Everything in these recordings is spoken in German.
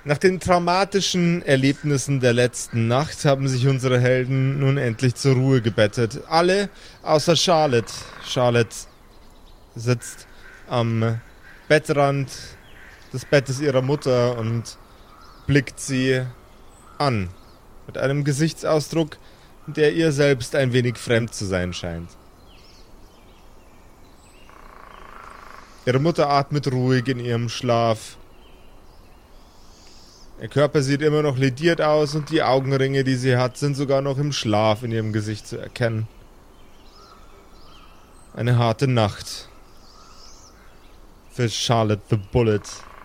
Nach den traumatischen Erlebnissen der letzten Nacht haben sich unsere Helden nun endlich zur Ruhe gebettet. Alle außer Charlotte. Charlotte sitzt am Bettrand des Bettes ihrer Mutter und blickt sie an. Mit einem Gesichtsausdruck, der ihr selbst ein wenig fremd zu sein scheint. Ihre Mutter atmet ruhig in ihrem Schlaf. Ihr Körper sieht immer noch lediert aus und die Augenringe, die sie hat, sind sogar noch im Schlaf in ihrem Gesicht zu erkennen. Eine harte Nacht für Charlotte the Bullet.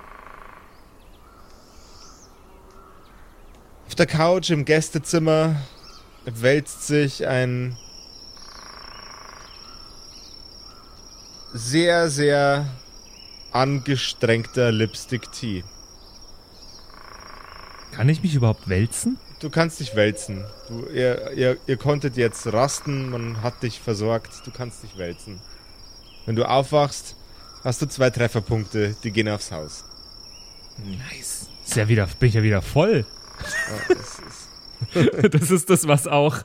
Auf der Couch im Gästezimmer wälzt sich ein sehr, sehr angestrengter Lipstick-Tee. Kann ich mich überhaupt wälzen? Du kannst dich wälzen. Ihr konntet jetzt rasten, man hat dich versorgt, du kannst dich wälzen. Wenn du aufwachst, hast du 2 Trefferpunkte, die gehen aufs Haus. Nice. Bin ich ja wieder voll. Ja, das ist das, was auch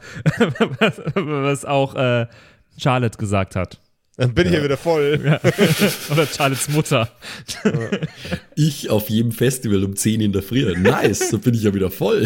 Charlotte gesagt hat. Dann bin ich ja wieder voll. Ja. Oder Charlottes Mutter. Ich auf jedem Festival um 10 in der Früh. Nice, so bin ich ja wieder voll.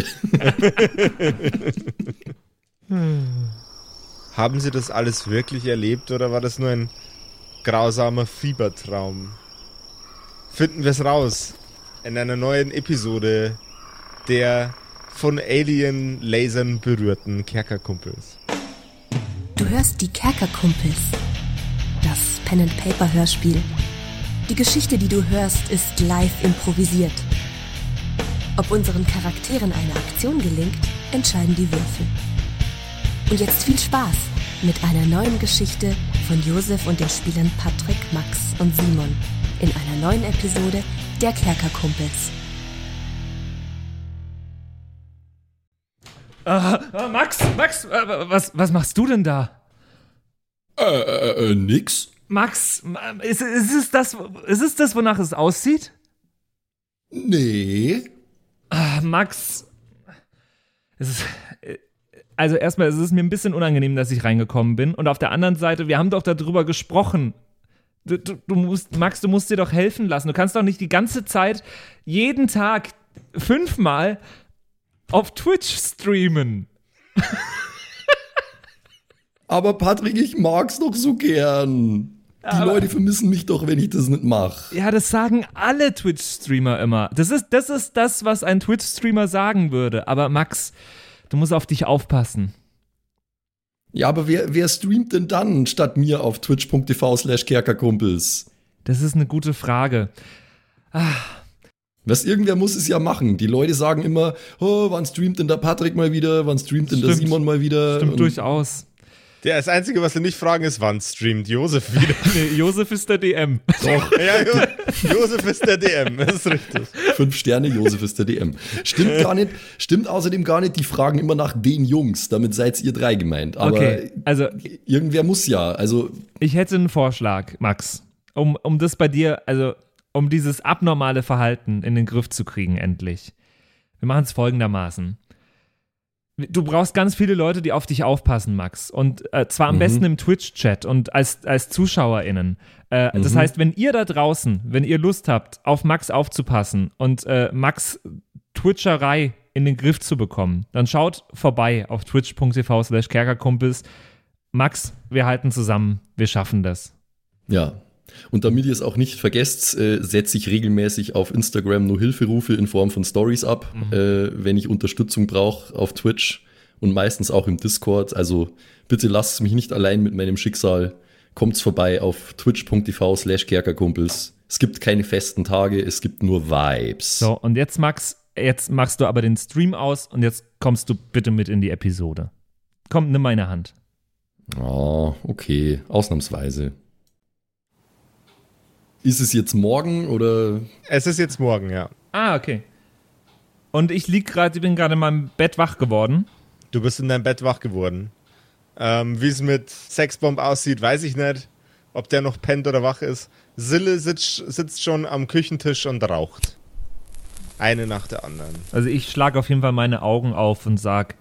Haben Sie das alles wirklich erlebt oder war das nur ein grausamer Fiebertraum? Finden wir es raus in einer neuen Episode der von Alien-Lasern berührten Kerkerkumpels. Du hörst die Kerkerkumpels. Das Pen-and-Paper-Hörspiel. Die Geschichte, die du hörst, ist live improvisiert. Ob unseren Charakteren eine Aktion gelingt, entscheiden die Würfel. Und jetzt viel Spaß mit einer neuen Geschichte von Josef und den Spielern Patrick, Max und Simon in einer neuen Episode der Kerkerkumpels. Max, was machst du denn da? Nix. Max, ist es das, wonach es aussieht? Nee. Max, also erstmal ist es mir ein bisschen unangenehm, dass ich reingekommen bin. Und auf der anderen Seite, wir haben doch darüber gesprochen. Max, du musst dir doch helfen lassen. Du kannst doch nicht die ganze Zeit, jeden Tag 5-mal auf Twitch streamen. Aber Patrick, ich mag's doch so gern. Die Leute vermissen mich doch, wenn ich das nicht mache. Ja, das sagen alle Twitch-Streamer immer. Das ist das, was ein Twitch-Streamer sagen würde. Aber Max, du musst auf dich aufpassen. Ja, aber wer streamt denn dann statt mir auf twitch.tv/kerkerkumpels? Das ist eine gute Frage. Was irgendwer muss es ja machen. Die Leute sagen immer, oh, wann streamt denn der Patrick mal wieder? Wann streamt denn der Simon mal wieder? Stimmt durchaus. Das Einzige, was sie nicht fragen, ist, wann streamt Josef wieder? Nee, Josef ist der DM. Doch. Ja, Josef ist der DM, das ist richtig. 5 Sterne, Josef ist der DM. Stimmt außerdem gar nicht, die fragen immer nach den Jungs. Damit seid ihr 3 gemeint. Aber okay, also irgendwer muss ja. Also ich hätte einen Vorschlag, Max, um das bei dir, also um dieses abnormale Verhalten in den Griff zu kriegen, endlich. Wir machen es folgendermaßen. Du brauchst ganz viele Leute, die auf dich aufpassen, Max. Und zwar am besten im Twitch-Chat und als ZuschauerInnen. Das heißt, wenn ihr da draußen, wenn ihr Lust habt, auf Max aufzupassen und Max Twitcherei in den Griff zu bekommen, dann schaut vorbei auf twitch.tv/kerkerkumpels. Max, wir halten zusammen, wir schaffen das. Ja. Und damit ihr es auch nicht vergesst, setze ich regelmäßig auf Instagram nur Hilferufe in Form von Stories ab, wenn ich Unterstützung brauche auf Twitch und meistens auch im Discord. Also bitte lasst mich nicht allein mit meinem Schicksal. Kommt's vorbei auf twitch.tv/kerkerkumpels. Es gibt keine festen Tage, es gibt nur Vibes. So, und jetzt, Max, jetzt machst du aber den Stream aus und jetzt kommst du bitte mit in die Episode. Komm, nimm meine Hand. Oh, okay, ausnahmsweise. Ist es jetzt morgen oder? Es ist jetzt morgen, ja. Okay. Und ich bin gerade in meinem Bett wach geworden. Du bist in deinem Bett wach geworden. Wie es mit Sexbomb aussieht, weiß ich nicht. Ob der noch pennt oder wach ist. Sille sitzt schon am Küchentisch und raucht. Eine nach der anderen. Also ich schlage auf jeden Fall meine Augen auf und sag,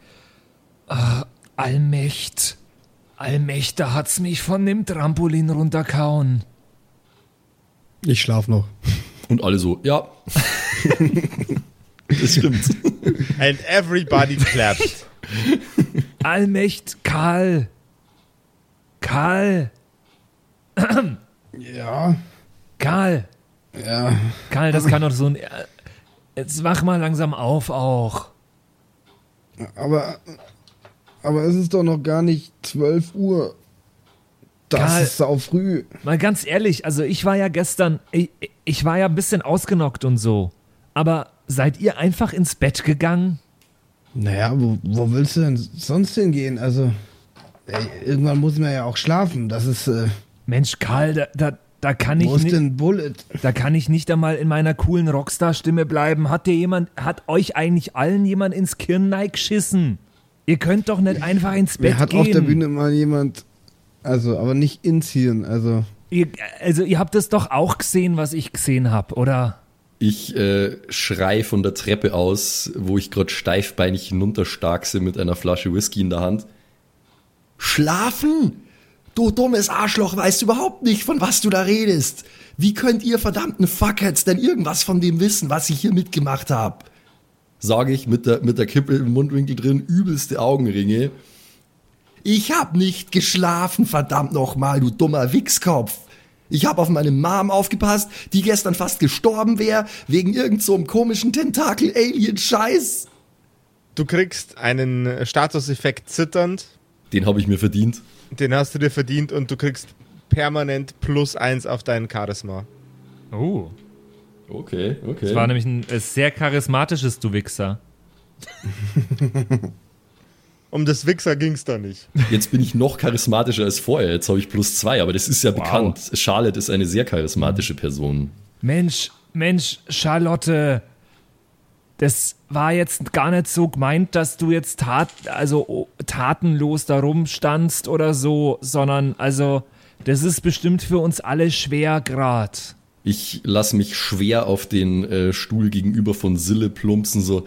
Allmächt, da hat's mich von dem Trampolin runtergehauen. Ich schlaf noch. Und alle so, ja. Das stimmt. And everybody clapped. Allmächt, Karl. Ja. Karl, das kann doch so ein... Jetzt wach mal langsam auf auch. Aber es ist doch noch gar nicht 12 Uhr. Das Karl, ist sau früh. Mal ganz ehrlich, also ich war ja gestern, ich war ja ein bisschen ausgenockt und so. Aber seid ihr einfach ins Bett gegangen? Naja, wo willst du denn sonst hingehen? Also, irgendwann muss man ja auch schlafen. Das ist, Mensch, Karl, da kann ich wo ist nicht... denn Bullet? Da kann ich nicht einmal in meiner coolen Rockstar-Stimme bleiben. Hat euch eigentlich allen jemand ins Kirn geschissen? Ihr könnt doch nicht einfach ins Bett Mir hat gehen. auf der Bühne mal jemand, also, aber nicht ins Hirn, also. Ihr habt es doch auch gesehen, was ich gesehen habe, oder? Ich schrei von der Treppe aus, wo ich gerade steifbeinig hinunterstarkse mit einer Flasche Whisky in der Hand. Schlafen? Du dummes Arschloch, weißt überhaupt nicht, von was du da redest. Wie könnt ihr verdammten Fuckheads denn irgendwas von dem wissen, was ich hier mitgemacht habe? Sage ich mit der Kippe im Mundwinkel drin, übelste Augenringe. Ich hab nicht geschlafen, verdammt nochmal, du dummer Wichskopf. Ich hab auf meine Mom aufgepasst, die gestern fast gestorben wäre, wegen irgend so einem komischen Tentakel-Alien-Scheiß. Du kriegst einen Statuseffekt zitternd. Den habe ich mir verdient. Den hast du dir verdient und du kriegst permanent +1 auf deinen Charisma. Oh. Okay. Das war nämlich ein sehr charismatisches Du Wichser. Um das Wichser ging's da nicht. Jetzt bin ich noch charismatischer als vorher. Jetzt habe ich +2, aber das ist ja bekannt. Charlotte ist eine sehr charismatische Person. Mensch, Charlotte, das war jetzt gar nicht so gemeint, dass du jetzt tatenlos da rumstandst oder so, sondern also, das ist bestimmt für uns alle schwer grad. Ich lasse mich schwer auf den Stuhl gegenüber von Sille plumpsen, so.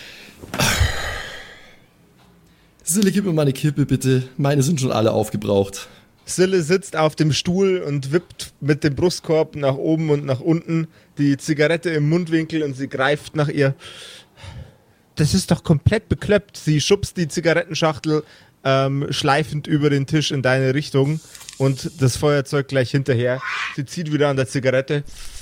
Sille, gib mir mal eine Kippe, bitte. Meine sind schon alle aufgebraucht. Sille sitzt auf dem Stuhl und wippt mit dem Brustkorb nach oben und nach unten, die Zigarette im Mundwinkel und sie greift nach ihr. Das ist doch komplett bekloppt. Sie schubst die Zigarettenschachtel schleifend über den Tisch in deine Richtung und das Feuerzeug gleich hinterher. Sie zieht wieder an der Zigarette.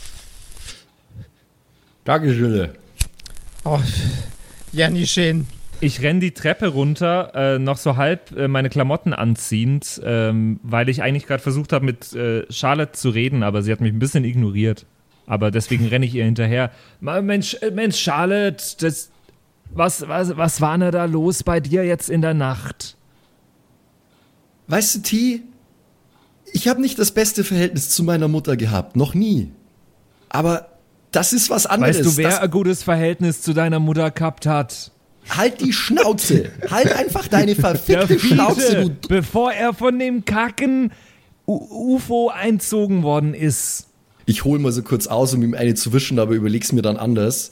Danke, Sille. Oh, ja, nie schön. Ich renn die Treppe runter, noch so halb meine Klamotten anziehend, weil ich eigentlich gerade versucht habe, mit Charlotte zu reden, aber sie hat mich ein bisschen ignoriert. Aber deswegen renne ich ihr hinterher. Mensch, Charlotte, was war denn da los bei dir jetzt in der Nacht? Weißt du, T, ich habe nicht das beste Verhältnis zu meiner Mutter gehabt, noch nie. Aber das ist was anderes. Weißt du, wer ein gutes Verhältnis zu deiner Mutter gehabt hat? Halt die Schnauze. Halt einfach deine verfickte Schnauze, du... Bevor er von dem Kacken UFO einzogen worden ist. Ich hole mal so kurz aus, um ihm eine zu wischen, aber überleg's mir dann anders.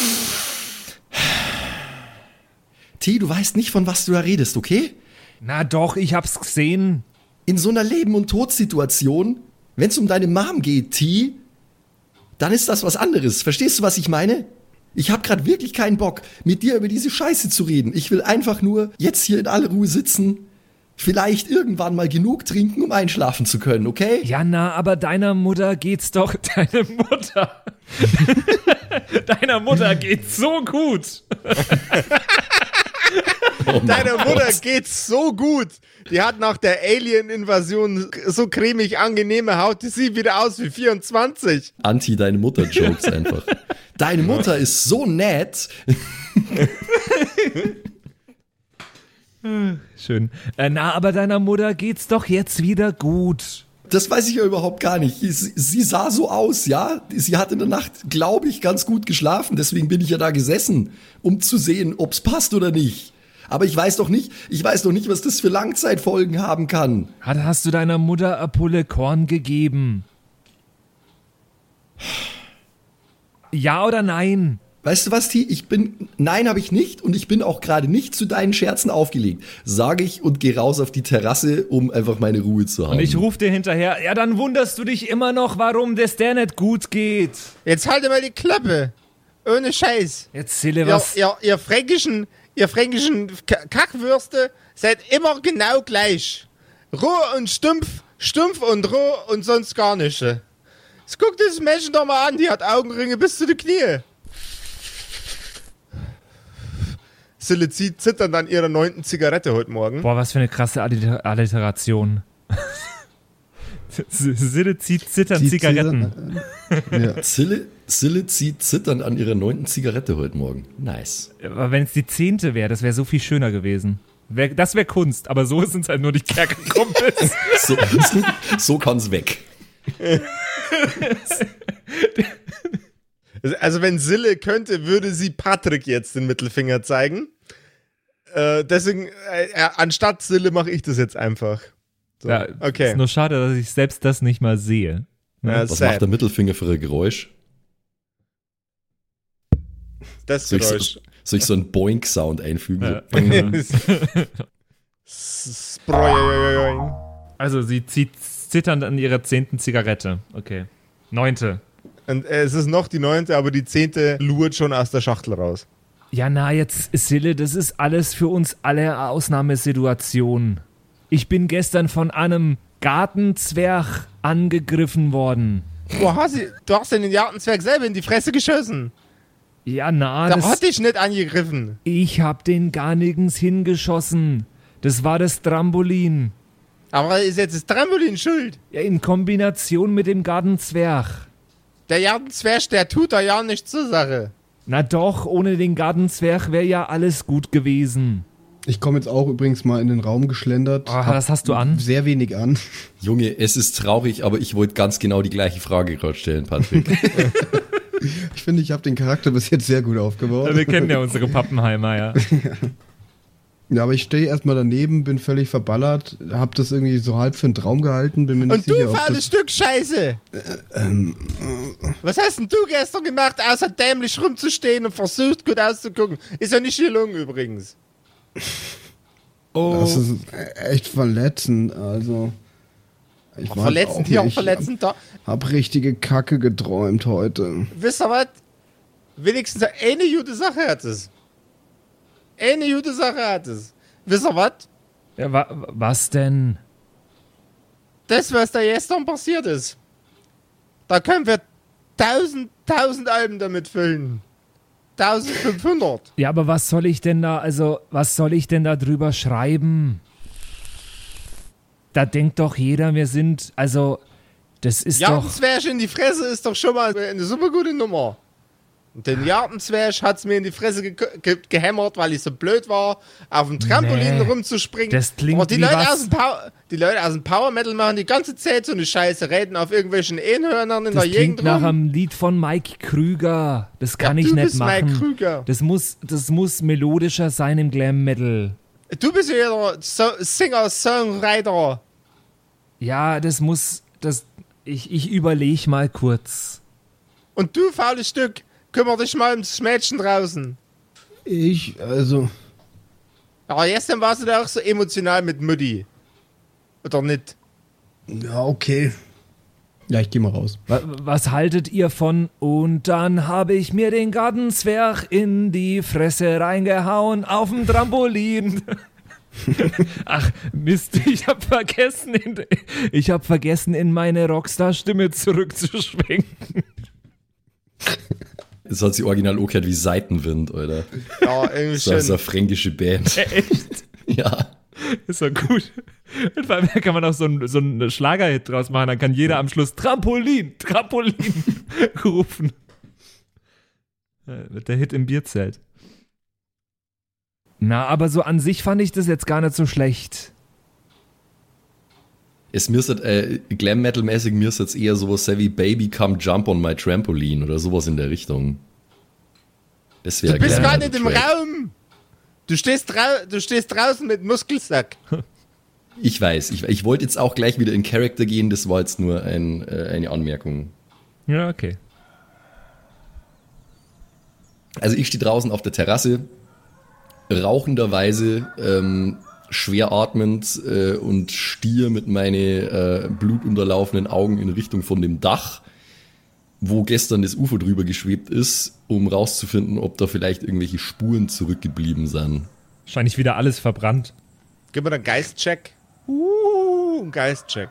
T, du weißt nicht, von was du da redest, okay? Na doch, ich hab's gesehen. In so einer Leben- und Todsituation, wenn's um deine Mom geht, T, dann ist das was anderes. Verstehst du, was ich meine? Ich hab grad wirklich keinen Bock, mit dir über diese Scheiße zu reden. Ich will einfach nur jetzt hier in aller Ruhe sitzen, vielleicht irgendwann mal genug trinken, um einschlafen zu können, okay? Ja, na, aber deiner Mutter geht's doch... Deiner Mutter geht's so gut. Deiner Mutter geht's so gut. Die hat nach der Alien-Invasion so cremig angenehme Haut, die sieht wieder aus wie 24. Deine Mutter-Jokes einfach. Deine Mutter ist so nett. Schön. Na, aber deiner Mutter geht's doch jetzt wieder gut. Das weiß ich ja überhaupt gar nicht. Sie sah so aus, ja. Sie hat in der Nacht, glaube ich, ganz gut geschlafen. Deswegen bin ich ja da gesessen, um zu sehen, ob's passt oder nicht. Aber ich weiß doch nicht, was das für Langzeitfolgen haben kann. Hast du deiner Mutter eine Pulle Korn gegeben? Ja oder nein? weißt du was, T? Nein, habe ich nicht und ich bin auch gerade nicht zu deinen Scherzen aufgelegt, sage ich und gehe raus auf die Terrasse, um einfach meine Ruhe zu haben. Und ich rufe dir hinterher, ja, dann wunderst du dich immer noch, warum das der nicht gut geht. Jetzt halt mal die Klappe. Ohne Scheiß. Jetzt Zille, was? Ihr fränkischen Kackwürste seid immer genau gleich. Roh und stumpf und roh und sonst gar nicht. Jetzt guck das Mädchen doch mal an, die hat Augenringe bis zu den Knie. Sille zieht zitternd an ihrer 9. Zigarette heute Morgen. Boah, was für eine krasse Alliteration. Sille zieht zitternd Zigaretten. Ja. Sille zieht zitternd an ihrer 9. Zigarette heute Morgen. Nice. Aber wenn es die 10. wäre, das wäre so viel schöner gewesen. Das wäre Kunst, aber so sind es halt nur die Kerkerkumpels. So kann's weg. Also wenn Sille könnte, würde sie Patrick jetzt den Mittelfinger zeigen. Deswegen, anstatt Sille mache ich das jetzt einfach. So, Ja, okay. Ist nur schade, dass ich selbst das nicht mal sehe. Ja, Was sad. macht der Mittelfinger für ein Geräusch? Das Soll Geräusch. ich so einen Boink-Sound einfügen? Ja. Sproing. Also sie zieht zitternd an ihrer 10. Zigarette. Okay. 9. Und es ist noch die 9., aber die 10. lurt schon aus der Schachtel raus. Ja, na, jetzt, Sille, das ist alles für uns alle eine Ausnahmesituation. Ich bin gestern von einem Gartenzwerg angegriffen worden. Du hast den Gartenzwerg selber in die Fresse geschossen. Ja, na, Der hat dich nicht angegriffen. ich hab den gar nirgends hingeschossen. Das war das Trampolin. Aber ist jetzt das Trampolin schuld? Ja, in Kombination mit dem Gartenzwerg. Der Gartenzwerg, der tut da ja nichts zur Sache. Na doch, ohne den Gartenzwerg wäre ja alles gut gewesen. Ich komme jetzt auch übrigens mal in den Raum geschlendert. Oh, was hast du an? Sehr wenig an. Junge, es ist traurig, aber ich wollte ganz genau die gleiche Frage gerade stellen, Patrick. Ich finde, ich habe den Charakter bis jetzt sehr gut aufgebaut. Wir kennen ja unsere Pappenheimer, ja. Ja, aber ich stehe erstmal daneben, bin völlig verballert, hab das irgendwie so halb für einen Traum gehalten, bin mir nicht Und sicher, du, ob faules das... Stück Scheiße! Was hast denn du gestern gemacht, außer dämlich rumzustehen und versucht, gut auszugucken? Ist ja nicht gelungen übrigens. Oh, Das ist echt verletzend, also... Ich weiß Verletzend auch hier, auch nicht. verletzend da. Hab richtige Kacke geträumt heute. Wisst ihr was? Wenigstens eine gute Sache hat es. Eine gute Sache hat es. Wisst ihr was? ja, was denn? Das, was da gestern passiert ist. Da können wir 1000 Alben damit füllen. 1500. Ja, aber was soll ich denn da drüber schreiben? Da denkt doch jeder, wir sind, also, das ist doch... Gartenzwerg in die Fresse ist doch schon mal eine super gute Nummer. Und den Gartenzwerg hat's mir in die Fresse gehämmert, weil ich so blöd war, auf dem Trampolin rumzuspringen. das klingt Aber die wie Leute was- die Leute aus dem Power Metal machen die ganze Zeit so eine Scheiße, reden auf irgendwelchen Einhörnern in Das der klingt Gegend nach rum. einem Lied von Mike Krüger. Das kann Ja, ich du nicht bist Mike machen. Krüger. Das muss melodischer sein im Glam Metal. Du bist ja der Singer-Songwriter. Ja, ich überlege mal kurz. Und du, faules Stück, kümmere dich mal ums Mädchen draußen. Aber gestern warst du da auch so emotional mit Mutti. Oder nicht? Ja, okay. Ja, ich geh mal raus. Was haltet ihr von? Und dann habe ich mir den Gartenzwerg in die Fresse reingehauen auf dem Trampolin. Ach, Mist, ich hab vergessen, in meine Rockstar-Stimme zurückzuschwenken. Das hat sie original auch gehört wie Seitenwind, Alter. Ja, irgendwie Das ist eine schon. fränkische Band. Echt? Ja. Ist doch gut. Und vor allem kann man auch so einen Schlagerhit draus machen, dann kann jeder am Schluss Trampolin rufen. Mit der Hit im Bierzelt. Na, aber so an sich fand ich das jetzt gar nicht so schlecht. Es müsste, Glam-Metal-mäßig müsste jetzt eher sowas sein wie Baby Come Jump on My Trampoline oder sowas in der Richtung. Das wäre Du bist Glam gar Metal nicht im Track. Raum. Du stehst draußen mit Muskelsack. Ich weiß, ich wollte jetzt auch gleich wieder in Character gehen, das war jetzt nur eine Anmerkung. Ja, okay. Also ich stehe draußen auf der Terrasse, rauchenderweise, schwer atmend und stier mit meinen blutunterlaufenden Augen in Richtung von dem Dach, wo gestern das UFO drüber geschwebt ist, um rauszufinden, ob da vielleicht irgendwelche Spuren zurückgeblieben sind. Wahrscheinlich wieder alles verbrannt. Gib mir einen Geistcheck. Ein Geistcheck.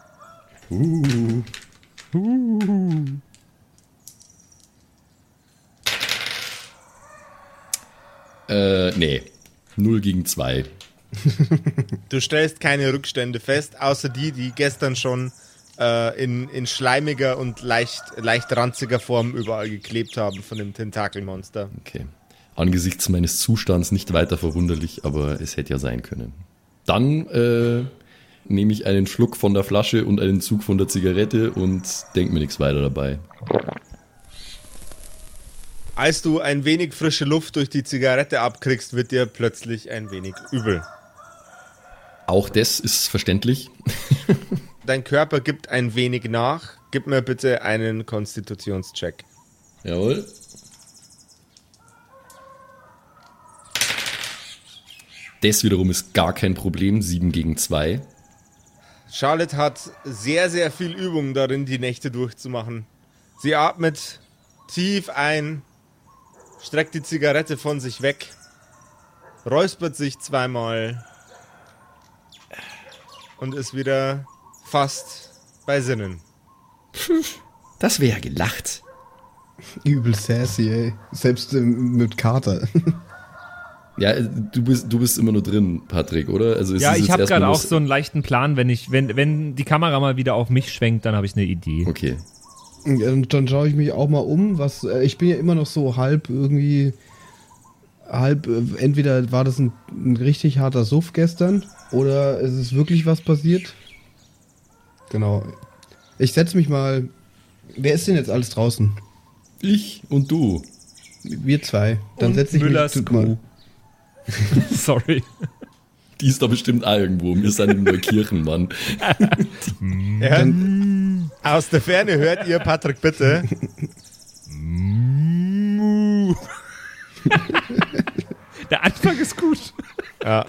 Nee. 0 gegen 2. Du stellst keine Rückstände fest, außer die gestern schon in schleimiger und leicht ranziger Form überall geklebt haben von dem Tentakelmonster. Okay. Angesichts meines Zustands nicht weiter verwunderlich, aber es hätte ja sein können. Dann nehme ich einen Schluck von der Flasche und einen Zug von der Zigarette und denke mir nichts weiter dabei. Als du ein wenig frische Luft durch die Zigarette abkriegst, wird dir plötzlich ein wenig übel. Auch das ist verständlich. Dein Körper gibt ein wenig nach. Gib mir bitte einen Konstitutionscheck. Jawohl. Das wiederum ist gar kein Problem. 7 gegen 2. Charlotte hat sehr, sehr viel Übung darin, die Nächte durchzumachen. Sie atmet tief ein, streckt die Zigarette von sich weg, räuspert sich zweimal und ist wieder fast bei Sinnen. Das wäre ja gelacht. Übel sassy, ey. Selbst mit Kater. Ja, du bist immer nur drin, Patrick, oder? Also Ja, ich habe gerade auch so einen leichten Plan, wenn die Kamera mal wieder auf mich schwenkt, dann habe ich eine Idee. Okay. Und dann schaue ich mich auch mal um, ich bin ja immer noch so halb, entweder war das ein richtig harter Suff gestern, oder es ist wirklich was passiert. Genau. Ich setze mich mal, wer ist denn jetzt alles draußen? Ich und du. Wir zwei. Dann setze ich Müllers mich mal. Sorry. Die ist da bestimmt auch irgendwo. Wir sind in Neukirchen, Mann. Ja. Aus der Ferne hört ihr, Patrick, bitte. Der Anfang ist gut. Ja.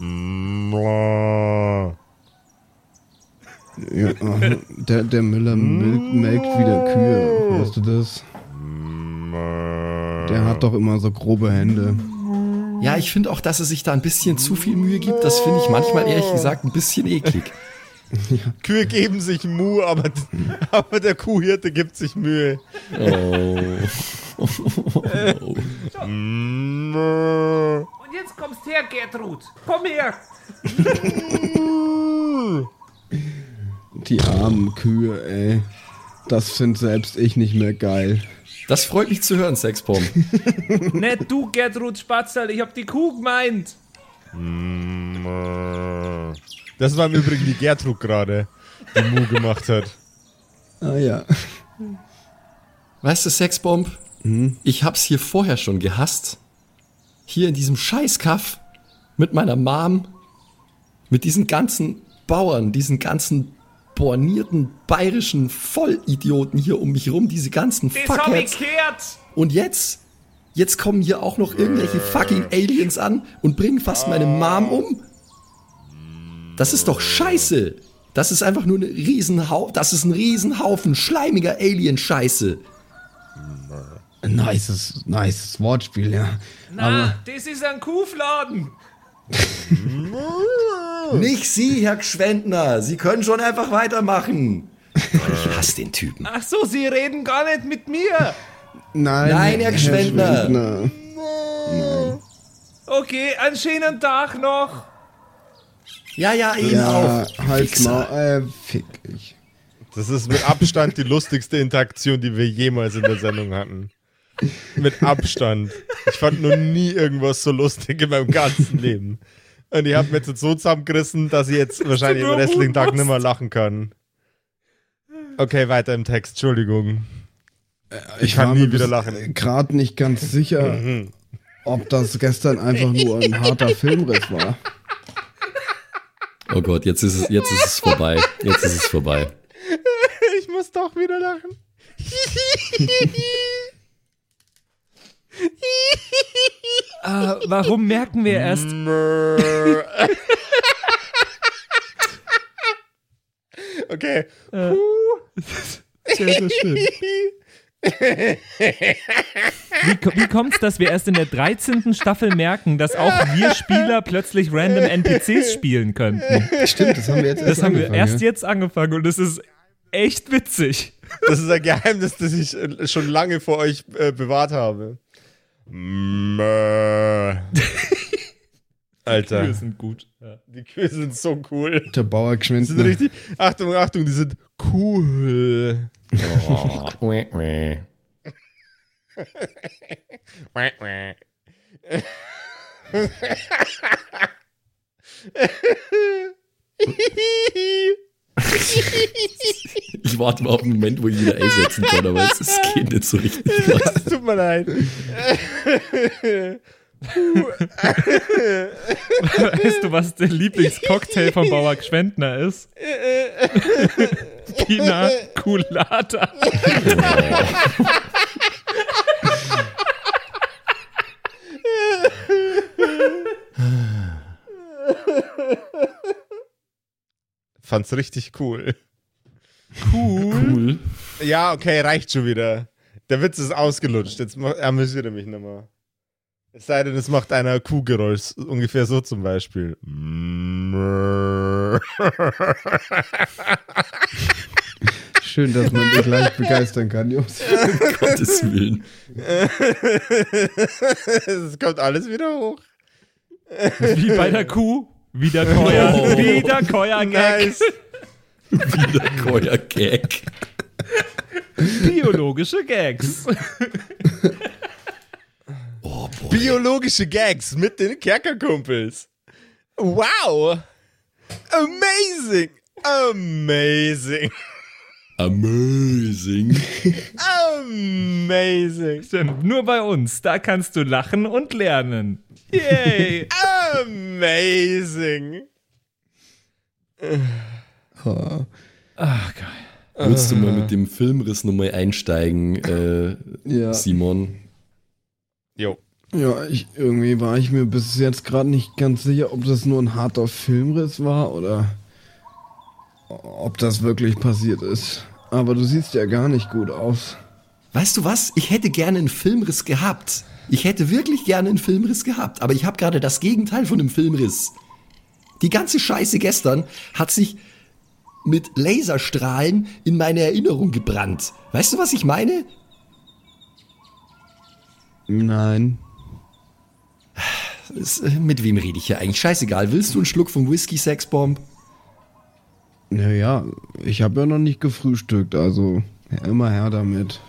Ja, der Müller melkt wieder Kühe. Weißt du das? Der hat doch immer so grobe Hände. Ja, ich finde auch, dass er sich da ein bisschen zu viel Mühe gibt. Das finde ich manchmal ehrlich gesagt ein bisschen eklig. Kühe geben sich Mu, aber der Kuhhirte gibt sich Mühe. Oh. Und jetzt kommst her, Gertrud. Komm her. Die armen Kühe, ey. Das find selbst ich nicht mehr geil. Das freut mich zu hören, Sexbomb. Nicht du, Gertrud Spatzel, ich hab die Kuh gemeint. Das war im Übrigen die Gertrud gerade, die Mu gemacht hat. Ah ja. Weißt du, Sexbomb? Ich hab's hier vorher schon gehasst. Hier in diesem Scheißkaff mit meiner Mom, mit diesen ganzen Bauern, diesen ganzen bornierten bayerischen Vollidioten hier um mich rum, diese ganzen Fuckheads. Und jetzt kommen hier auch noch irgendwelche fucking Aliens an und bringen fast meine Mom um. Das ist doch scheiße. Das ist einfach nur ein Riesenhaufen schleimiger Alien-Scheiße. Nices Wortspiel, ja. Na, das ist ein Kuhfladen. Nicht Sie, Herr Gschwendner. Sie können schon einfach weitermachen. Ich hasse den Typen. Ach so, Sie reden gar nicht mit mir. Nein, Herr Gschwendner. Nein. Okay, einen schönen Tag noch. Ja, Ihnen Ja, auch. halt Fixer. mal, fick ich. Das ist mit Abstand die lustigste Interaktion, die wir jemals in der Sendung hatten. Mit Abstand. Ich fand noch nie irgendwas so lustig in meinem ganzen Leben. Und ich habe mir jetzt so zusammengerissen, dass ich jetzt wahrscheinlich den restlichen Tag nicht mehr lachen kann. Okay, weiter im Text, Entschuldigung. Ich kann nie wieder lachen. Gerade nicht ganz sicher, ob das gestern einfach nur ein harter Filmriss war. Oh Gott, jetzt ist es vorbei. Jetzt ist es vorbei. Ich muss doch wieder lachen. Warum merken wir erst? Okay. Sehr, sehr schön. Wie kommt es, dass wir erst in der 13. Staffel merken, dass auch wir Spieler plötzlich random NPCs spielen könnten? Stimmt, das haben wir jetzt Das haben wir erst jetzt angefangen und es ist echt witzig. Das ist ein Geheimnis, das ich schon lange vor euch bewahrt habe. Alter. Die Kühe sind gut. Ja. Die Kühe sind so cool. Der Bauer Die geschwind. sind richtig. Achtung, Achtung, die sind cool. Ich warte mal auf den Moment, wo ich wieder A setzen kann, aber es geht nicht so richtig. Es tut mir leid. Weißt du, was der Lieblingscocktail von Bauer Gschwendner ist? Pina Colada. Fand's richtig cool. Cool. Ja, okay, reicht schon wieder. Der Witz ist ausgelutscht. Jetzt amüsiert er mich nochmal. Es sei denn, es macht einer Kuhgeräusch. Ungefähr so zum Beispiel. Schön, dass man dich leicht begeistern kann, Jungs. Um Gottes Willen. Es kommt alles wieder hoch. Wie bei der Kuh. Wieder Keuer. Oh. Wieder Keuer-Gag. Nice. Wieder Keuer-Gag. Biologische Gags. Oh, boy. Biologische Gags mit den Kerkerkumpels. Wow. Amazing. Amazing. Amazing. Amazing. Stimmt, nur bei uns. Da kannst du lachen und lernen. Yay. Amazing. Ach, geil. Willst du mal mit dem Filmriss nochmal einsteigen, Ja. Simon? Jo. Ja, irgendwie war ich mir bis jetzt gerade nicht ganz sicher, ob das nur ein harter Filmriss war oder ob das wirklich passiert ist. Aber du siehst ja gar nicht gut aus. Weißt du was? Ich hätte gerne einen Filmriss gehabt. Ich hätte wirklich gerne einen Filmriss gehabt. Aber ich habe gerade das Gegenteil von einem Filmriss. Die ganze Scheiße gestern hat sich mit Laserstrahlen in meine Erinnerung gebrannt. Weißt du, was ich meine? Nein. Mit wem rede ich hier eigentlich? Scheißegal. Willst du einen Schluck vom Whisky, Sexbomb? Naja, ich habe ja noch nicht gefrühstückt, also immer her damit.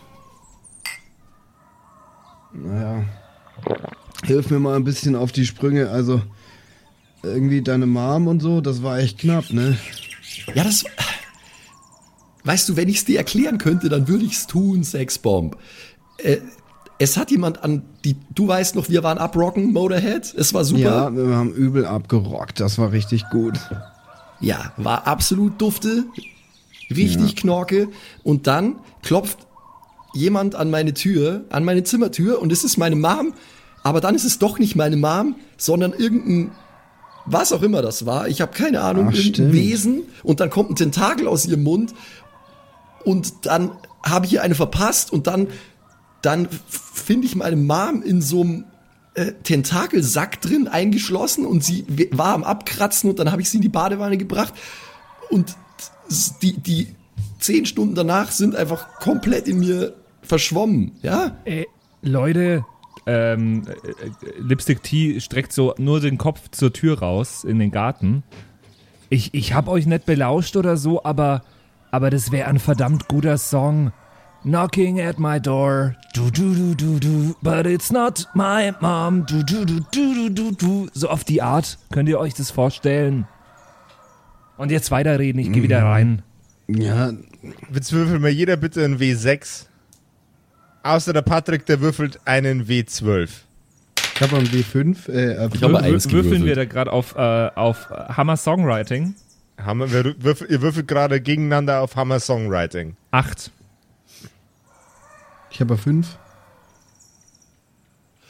Naja, hilf mir mal ein bisschen auf die Sprünge, also irgendwie deine Mom und so, das war echt knapp, ne? Ja, das... Weißt du, wenn ich es dir erklären könnte, dann würde ich es tun, Sexbomb. Es hat jemand an die... Du weißt noch, wir waren abrocken, Motorhead. Es war super. Ja, wir haben übel abgerockt, das war richtig gut. Ja, war absolut dufte, richtig Knorke. Und dann klopft jemand an meine Tür, an meine Zimmertür und es ist meine Mom. Aber dann ist es doch nicht meine Mom, sondern irgendein, was auch immer das war. Ich habe keine Ahnung, Ach, irgendein stimmt. Wesen. Und dann kommt ein Tentakel aus ihrem Mund. Und dann habe ich ihr eine verpasst und dann finde ich meine Mom in so einem Tentakelsack drin eingeschlossen und sie war am Abkratzen und dann habe ich sie in die Badewanne gebracht und die 10 Stunden danach sind einfach komplett in mir verschwommen, ja? Leute, Lipstick Tea streckt so nur den Kopf zur Tür raus in den Garten. Ich hab euch nicht belauscht oder so, aber das wäre ein verdammt guter Song. Knocking at my door, du du du du du, but it's not my mom, du du du du du du du. So auf die Art, könnt ihr euch das vorstellen? Und jetzt weiterreden, ich gehe wieder rein. Ja, Jetzt würfeln wir jeder bitte einen W6. Außer der Patrick, der würfelt einen W12. ich habe am W5, Ich habe mal eins Würfeln wir gewürfelt. da gerade auf Hammer Songwriting? Ihr würfelt gerade gegeneinander auf Hammer Songwriting. 8. ich habe 5.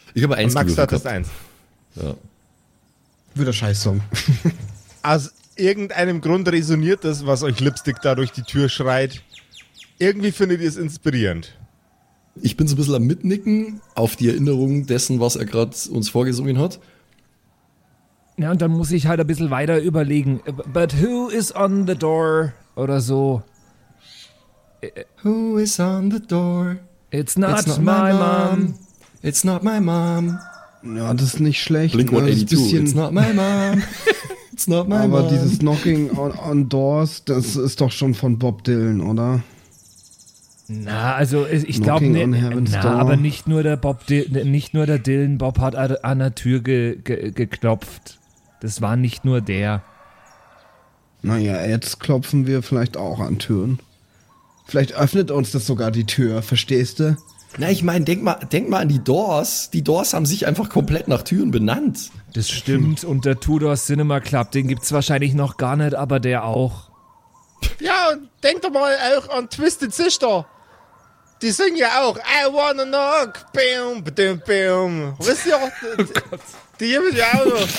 Ich habe 1 Max, du gewürfelt hattest gehabt. 1. Ja. Wieder Scheiß-Song. Aus irgendeinem Grund resoniert das, was euch Lipstick da durch die Tür schreit. Irgendwie findet ihr es inspirierend. Ich bin so ein bisschen am Mitnicken auf die Erinnerung dessen, was er gerade uns vorgesungen hat. Ja, und dann muss ich halt ein bisschen weiter überlegen. But who is on the door? Oder so. Who is on the door? It's not my mom. It's not my mom. Ja, das ist nicht schlecht. Blink ne? Das ist 182. It's not my mom. It's not my aber mom. dieses Knocking on Doors, das ist doch schon von Bob Dylan, oder? Na, also ich glaube Knocking nicht. on Heaven's Door. Aber nicht nur der Dylan Bob hat an der Tür geklopft. Das war nicht nur der. Naja, jetzt klopfen wir vielleicht auch an Türen. Vielleicht öffnet uns das sogar die Tür, verstehst du? Na, ich meine, denk mal an die Doors. Die Doors haben sich einfach komplett nach Türen benannt. Das stimmt. Und der Tudor Cinema Club, den gibt's wahrscheinlich noch gar nicht, aber der auch. Ja, und denkt doch mal auch an Twisted Sister. Die singen ja auch I wanna knock, bam, bam, bam. Wisst ihr auch? Die gibt es ja auch noch.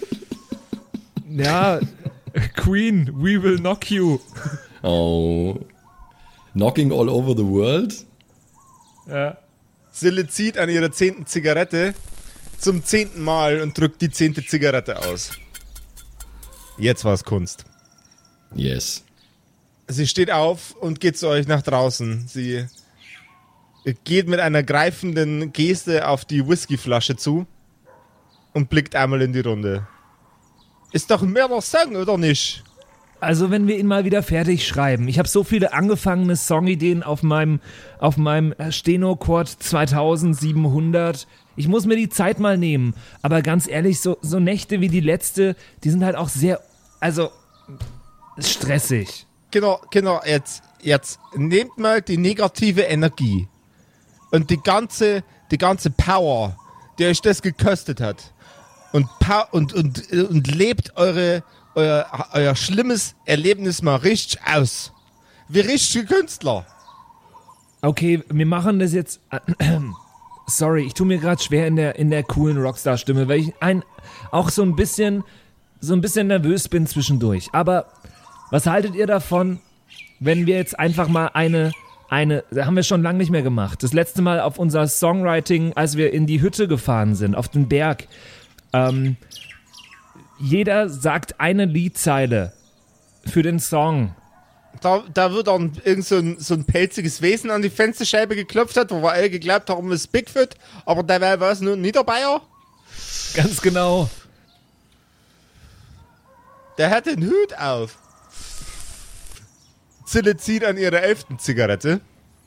Ja, Queen, we will knock you. Oh. Knocking all over the world? Ja. Sille zieht an ihrer 10. Zigarette zum 10. Mal und drückt die 10. Zigarette aus. Jetzt war's Kunst. Yes. Sie steht auf und geht zu euch nach draußen. Sie geht mit einer greifenden Geste auf die Whiskyflasche zu und blickt einmal in die Runde. Ist doch mehr noch Song, oder nicht? Also wenn wir ihn mal wieder fertig schreiben. Ich habe so viele angefangene Songideen auf meinem Steno-Quad 2700. Ich muss mir die Zeit mal nehmen. Aber ganz ehrlich, so Nächte wie die letzte, die sind halt auch sehr, also stressig. Genau, jetzt nehmt mal die negative Energie und die ganze Power, die euch das gekostet hat und lebt euer schlimmes Erlebnis mal richtig aus. Wie richtige Künstler. Okay, wir machen das jetzt. Sorry, ich tue mir gerade schwer in der coolen Rockstar-Stimme, weil ich auch so ein bisschen nervös bin zwischendurch. Aber was haltet ihr davon, wenn wir jetzt einfach mal eine, da haben wir schon lange nicht mehr gemacht. Das letzte Mal auf unser Songwriting, als wir in die Hütte gefahren sind, auf den Berg. Jeder sagt eine Liedzeile für den Song. Da wird dann irgend so ein pelziges Wesen an die Fensterscheibe geklopft hat, wo wir alle geglaubt haben, es ist Bigfoot, aber der war es nur ein Niederbayer. Ganz genau. Der hat den Hut auf. Zille zieht an ihrer 11. Zigarette.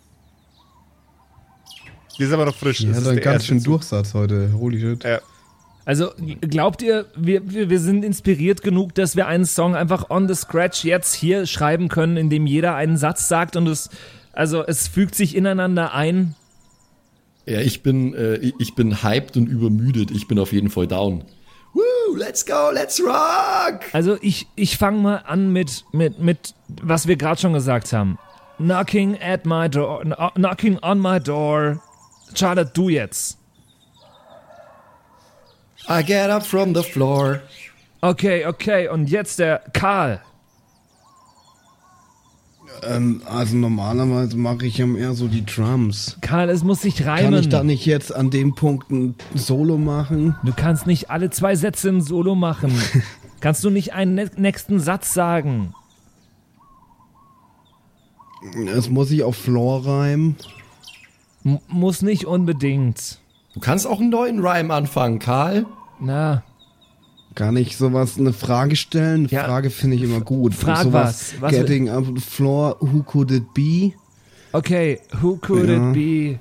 Die ist aber noch frisch. Die Das hat ist einen der ganz erste schönen Zug. Durchsatz heute. Holy shit. Ja. Also glaubt ihr, wir sind inspiriert genug, dass wir einen Song einfach on the scratch jetzt hier schreiben können, in dem jeder einen Satz sagt und es fügt sich ineinander ein? Ja, ich bin hyped und übermüdet. Ich bin auf jeden Fall down. Woo, let's go, let's rock! Also ich fange mal an mit was wir gerade schon gesagt haben. Knocking on my door. Charlotte, du jetzt. I get up from the floor. Okay, und jetzt der Karl. Also normalerweise mache ich ja eher so die Drums. Karl, es muss sich reimen. Kann ich da nicht jetzt an dem Punkt ein Solo machen? Du kannst nicht alle 2 Sätze ein Solo machen. Kannst du nicht einen nächsten Satz sagen? Es muss ich auf Floor reimen. Muss nicht unbedingt. Du kannst auch einen neuen Rhyme anfangen, Karl. Na, Kann ich sowas, eine Frage stellen? Eine Ja. Frage finde ich immer gut. Frag sowas, was. Getting up the floor, who could it be? okay, who could Ja. it be?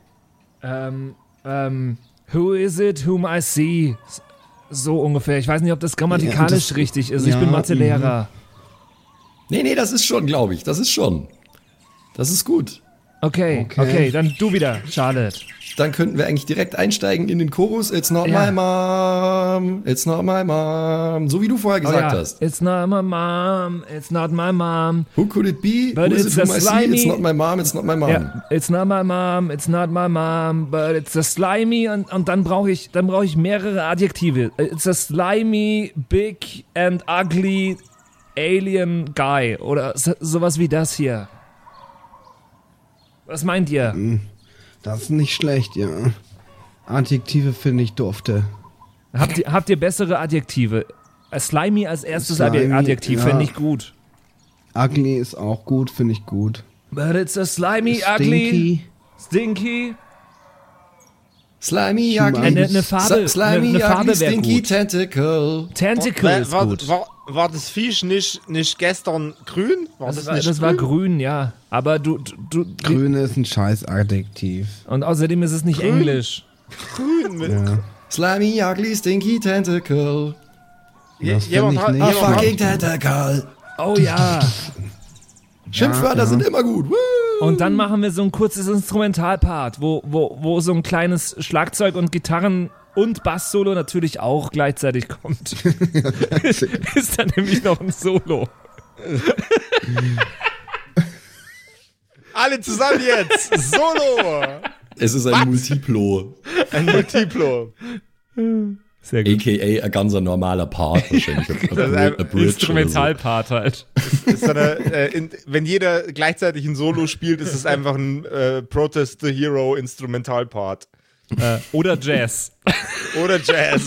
Who is it whom I see? So ungefähr. Ich weiß nicht, ob das grammatikalisch Ja, das- richtig ist. Ich ja, bin Mathelehrer. Nee, das ist schon, glaube ich. Das ist schon. Das ist gut. Okay, dann du wieder, Charlotte. Dann könnten wir eigentlich direkt einsteigen in den Chorus. It's not my mom, it's not my mom. So wie du vorher gesagt hast. It's not my mom, it's not my mom. Who could it be? But Who is it's it whom a I see? slimy- It's not my mom, it's not my mom. Ja, it's not my mom, it's not my mom, but it's a slimy und dann brauche ich mehrere Adjektive. It's a slimy, big and ugly alien guy oder sowas wie das hier. Was meint ihr? Das ist nicht schlecht, ja. Adjektive finde ich dufte. Habt ihr bessere Adjektive? Slimy als erstes Slimy, Adjektiv ja. finde ich gut. Ugly ist auch gut, finde ich gut. But it's a slimy, ugly, stinky. Slimy, Eine ugly, Farbe, slimy, eine Farbe ugly, wär stinky gut. tentacle. Tentacle ist gut. War das Viech nicht gestern grün? Das war grün, ja. Aber du Grün ist ein scheiß Adjektiv. und außerdem ist es nicht Englisch. grün mit. Ja. Slimy, ugly, stinky tentacle. Das Jemand find ich hat- nicht. A fucking tentacle. Oh ja. Schimpfwörter ja. sind immer gut. Woo! Und dann machen wir so ein kurzes Instrumentalpart, wo so ein kleines Schlagzeug und Gitarren und Bass-Solo natürlich auch gleichzeitig kommt. Ist dann nämlich noch ein Solo. Alle zusammen jetzt! Solo! Es ist ein Multiplo. Ein Multiplo. Sehr gut. A.k.a. ein ganz normaler Part wahrscheinlich. ein A Bridge Instrumentalpart halt. Ist so eine, wenn jeder gleichzeitig ein Solo spielt, ist es einfach ein Protest the Hero Instrumentalpart. Oder Jazz. Oder Jazz.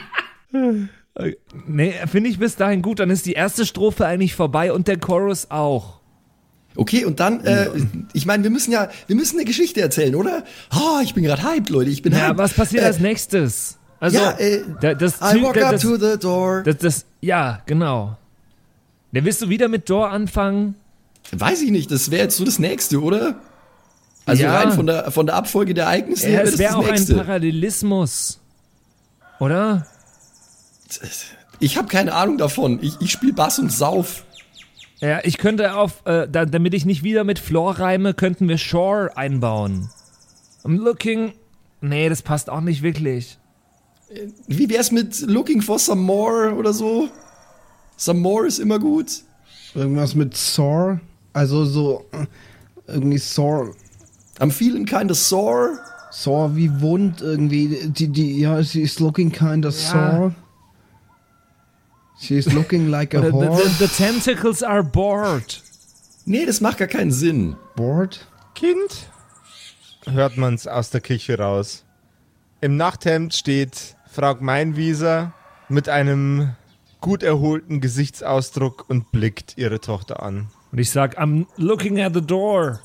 Nee, finde ich bis dahin gut. Dann ist die erste Strophe eigentlich vorbei und der Chorus auch. Okay, und dann, ich meine, wir müssen eine Geschichte erzählen, oder? Oh, ich bin gerade hyped, Leute, ich bin Ja, hyped. was passiert als nächstes? Also, ja, das I walk up to the door. ja, genau. Ja, willst du wieder mit Door anfangen? Weiß ich nicht, das wäre jetzt so das Nächste, oder? Also Ja. rein von der Abfolge der Ereignisse Ja, her es das wäre das auch ein Nächste. Parallelismus. Oder? Ich habe keine Ahnung davon. Ich spiele Bass und Sauf. Ja, ich könnte damit ich nicht wieder mit Floor reime, könnten wir Shore einbauen. I'm looking. Nee, das passt auch nicht wirklich. Wie wär's mit Looking for some more oder so? Some more ist immer gut. Irgendwas mit sore. Also so irgendwie sore. I'm feeling kinda sore. Sore wie wund irgendwie. Ja, she is looking kinda sore. She is looking like a The whore. tentacles are bored. Nee, das macht gar keinen Sinn. Bored? Kind? Hört man's aus der Küche raus. Im Nachthemd steht Frau Gmeinwieser mit einem gut erholten Gesichtsausdruck und blickt ihre Tochter an. Und ich sag, I'm looking at the door.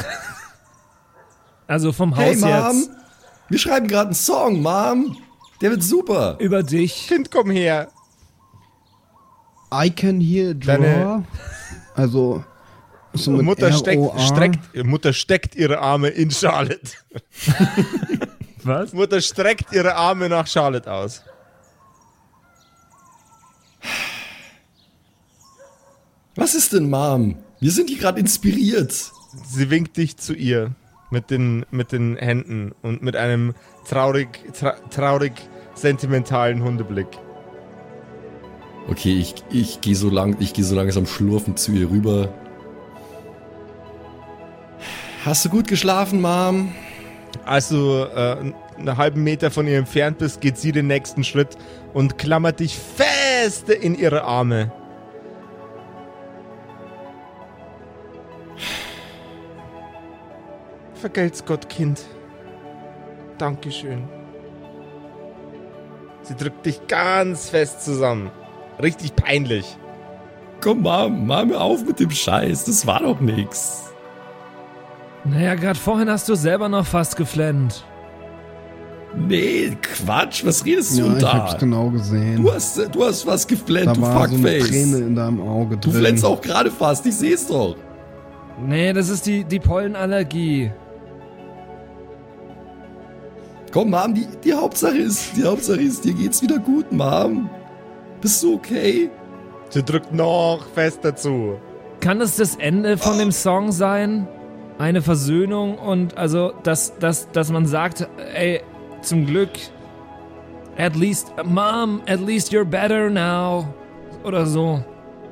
Also vom Hey, Haus Mom. jetzt. Wir schreiben gerade einen Song, Mom. Der wird super. Über dich. Kind, komm her. I can hear draw. Deine- Also so mit Mutter R-O-R. Mutter steckt ihre Arme in Charlotte. Was? Mutter streckt ihre Arme nach Charlotte aus. Was ist denn, Mom? Wir sind hier gerade inspiriert. Sie winkt dich zu ihr mit den Händen und mit einem traurig sentimentalen Hundeblick. Okay, ich gehe so langsam schlurfend zu ihr rüber. Hast du gut geschlafen, Mom? Als du einen halben Meter von ihr entfernt bist, geht sie den nächsten Schritt und klammert dich feste in ihre Arme. Vergelt's Gott, Kind. Dankeschön. Sie drückt dich ganz fest zusammen. Richtig peinlich. Komm, Mom, mach mir auf mit dem Scheiß. Das war doch nix. Naja, gerade vorhin hast du selber noch fast geflennt. Nee, Quatsch, was redest du Ja, ich da? hab's genau gesehen. Du hast was geflennt, Da du war so eine Fuckface. Träne in deinem Auge Du drin. flennst auch gerade fast, ich seh's doch. Nee, das ist die Pollenallergie. Komm, Mom, die Hauptsache ist, dir geht's wieder gut, Mom. Bist du okay? Sie drückt noch fester zu. Kann das Ende von dem Song sein? eine Versöhnung und also, dass man sagt, ey, zum Glück, Mom, at least you're better now. Oder so.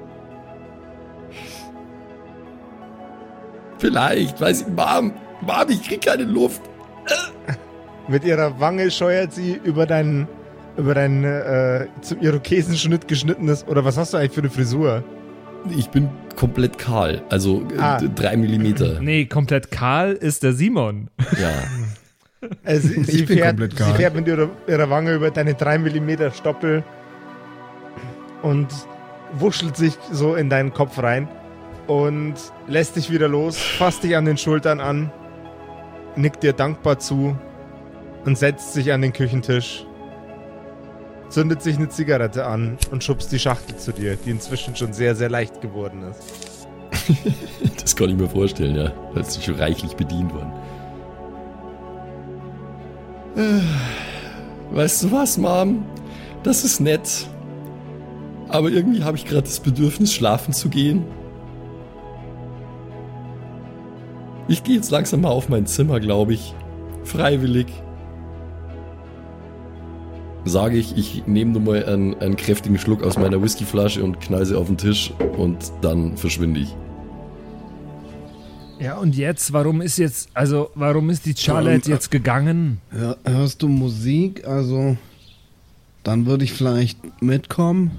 Vielleicht, weiß ich, Mom, ich krieg keine Luft. Mit ihrer Wange scheuert sie über dein zum Irokesenschnitt geschnittenes, oder was hast du eigentlich für eine Frisur? Ich bin komplett kahl, also 3 Millimeter. Nee, komplett kahl ist der Simon. Ja. Also sie fährt mit ihrer Wange über deine 3 Millimeter Stoppel und wuschelt sich so in deinen Kopf rein und lässt dich wieder los, fasst dich an den Schultern an, nickt dir dankbar zu und setzt sich an den Küchentisch, zündet sich eine Zigarette an und schubst die Schachtel zu dir, die inzwischen schon sehr, sehr leicht geworden ist. Das kann ich mir vorstellen, ja. Da ist schon reichlich bedient worden. Weißt du was, Mom? Das ist nett. Aber irgendwie habe ich gerade das Bedürfnis, schlafen zu gehen. Ich gehe jetzt langsam mal auf mein Zimmer, glaube ich. Freiwillig. Sage ich nehme nur mal einen kräftigen Schluck aus meiner Whiskyflasche und knall sie auf den Tisch und dann verschwinde ich. Ja, und jetzt, warum ist die Charlotte jetzt gegangen? Hörst du Musik? Also, dann würde ich vielleicht mitkommen.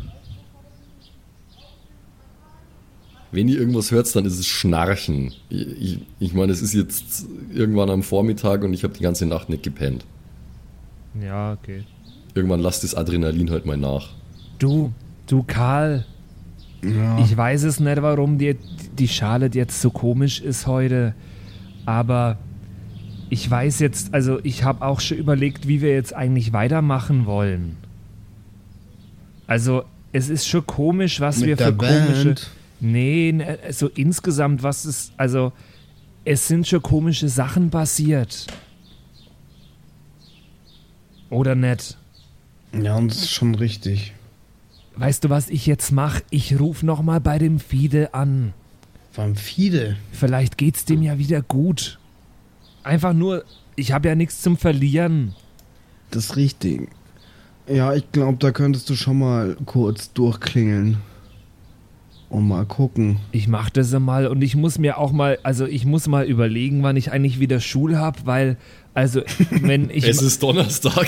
Wenn ihr irgendwas hört, dann ist es Schnarchen. Ich meine, es ist jetzt irgendwann am Vormittag und ich habe die ganze Nacht nicht gepennt. Ja, okay. Irgendwann lasst das Adrenalin halt mal nach. Du Karl. Ja. Ich weiß es nicht, warum die Charlotte jetzt so komisch ist heute, aber ich weiß jetzt, also ich habe auch schon überlegt, wie wir jetzt eigentlich weitermachen wollen. Also es ist schon komisch, was Mit wir der für komische... Band. Nee, so insgesamt, was ist, also es sind schon komische Sachen passiert. Oder nicht? Ja, und das ist schon richtig. Weißt du, was ich jetzt mache? Ich rufe nochmal bei dem Fide an. Beim Fide? Vielleicht geht's dem ja wieder gut. Einfach nur, ich habe ja nichts zum Verlieren. Das ist richtig. Ja, ich glaube, da könntest du schon mal kurz durchklingeln. Und mal gucken. Ich mache das mal und ich muss mir auch mal, also ich muss mal überlegen, wann ich eigentlich wieder Schule habe, weil, also wenn ich... Es ist Donnerstag.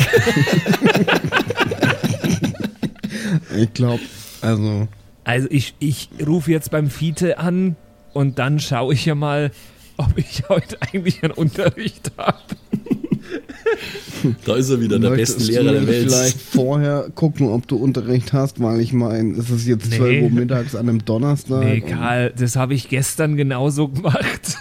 Ich glaube, also... Also ich rufe jetzt beim Fiete an und dann schaue ich ja mal, ob ich heute eigentlich einen Unterricht habe. Da ist er wieder, der beste Lehrer der Welt. Vielleicht vorher gucken, ob du Unterricht hast, weil ich meine, es ist jetzt 12 Uhr mittags an einem Donnerstag. Nee, Karl, das habe ich gestern genauso gemacht.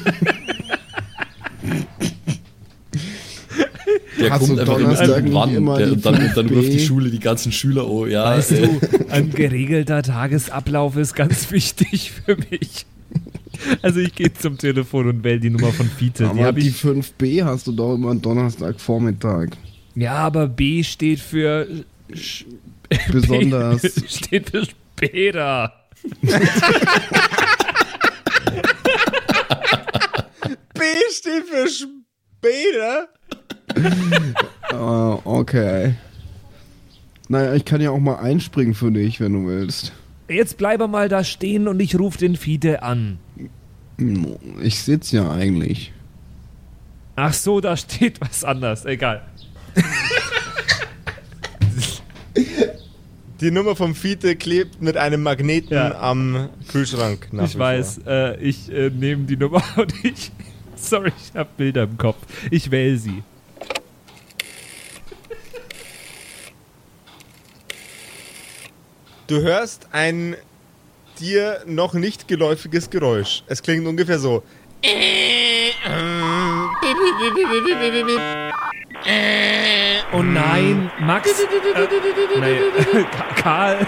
Der Hast kommt du einfach Donnerstag irgendwann nicht und dann ruft die Schule die ganzen Schüler, oh ja. Weißt du, ein geregelter Tagesablauf ist ganz wichtig für mich. Also ich gehe zum Telefon und wähle die Nummer von Fiete. Aber die 5b hast du doch immer Donnerstagvormittag. Ja, aber B steht für... Besonders. B steht für später. B steht für später? Okay. Naja, ich kann ja auch mal einspringen für dich, wenn du willst. Jetzt bleibe mal da stehen und ich rufe den Fiete an. Ich sitze ja eigentlich. Ach so, da steht was anderes. Egal. Die Nummer vom Fiete klebt mit einem Magneten am Kühlschrank. Ich weiß, ich nehme die Nummer und sorry, ich habe Bilder im Kopf. Ich wähle sie. Du hörst ein dir noch nicht geläufiges Geräusch. Es klingt ungefähr so. Oh nein, Max. Nee, Karl.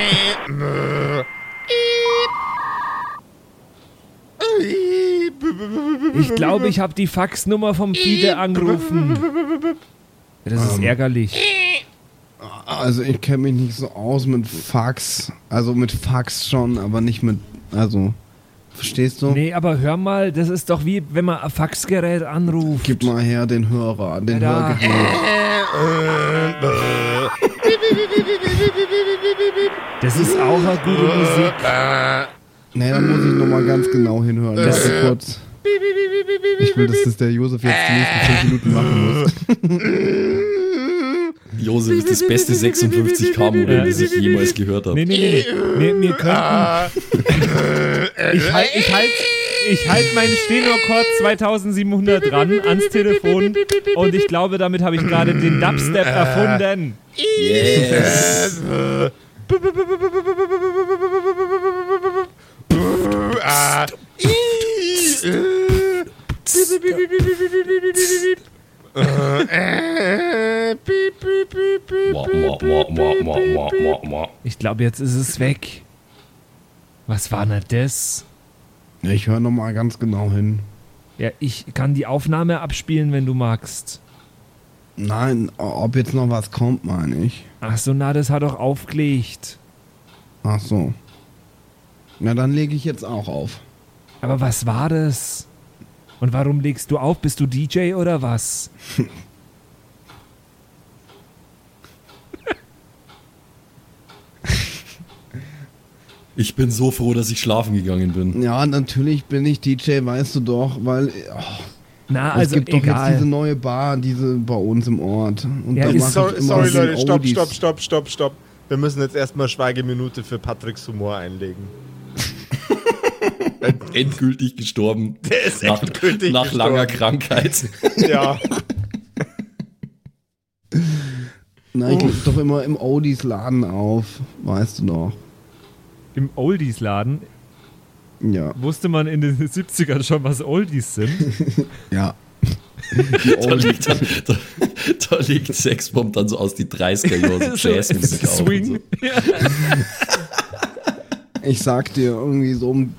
Ich glaube, ich habe die Faxnummer vom Fiete angerufen. Das ist ärgerlich. Also ich kenne mich nicht so aus mit Fax. Also mit Fax schon, aber nicht mit... Also Verstehst du? Nee, aber hör mal, das ist doch wie, wenn man ein Faxgerät anruft. Gib mal her den Hörer, den Ja, da. Hörgerät. Das ist auch eine gute Musik. Nee, dann muss ich nochmal ganz genau hinhören. Warte kurz. Ich will, dass das der Josef jetzt die nächsten 5 Minuten machen muss. Josef ist das beste 56K-Modell, das ich jemals gehört habe. Nee. Wir könnten. Ich halt meinen Stenochord 2700 dran ans Telefon und ich glaube, damit habe ich gerade den Dubstep erfunden. Yes! Ich glaube, jetzt ist es weg. Was war denn das? Ich höre nochmal ganz genau hin. Ja, ich kann die Aufnahme abspielen, wenn du magst. Nein, ob jetzt noch was kommt, meine ich. Ach so, na, das hat doch aufgelegt. Ach so. Na, dann lege ich jetzt auch auf. Aber was war das? Und warum legst du auf? Bist du DJ oder was? Ich bin so froh, dass ich schlafen gegangen bin. Ja, natürlich bin ich DJ, weißt du doch, weil Na, es also gibt doch jetzt egal. diese neue Bar, diese bei uns im Ort. Und Ja, da ist- mach ich Sorry, immer sorry so Leute, Oldies. stopp. Wir müssen jetzt erstmal Schweigeminute für Patricks Humor einlegen. Endgültig gestorben. Der ist Nach, endgültig nach langer gestorben. Krankheit. Ja. Na, ich leg doch immer im Oldies-Laden auf, weißt du doch. Im Oldies-Laden Ja, wusste man in den 70ern schon, was Oldies sind. ja. Die Da Oldies. da legt Sexbomb dann so aus die 30er Jahre so Jazzmusik auf. Swing. Und so. Ich sag dir, irgendwie so um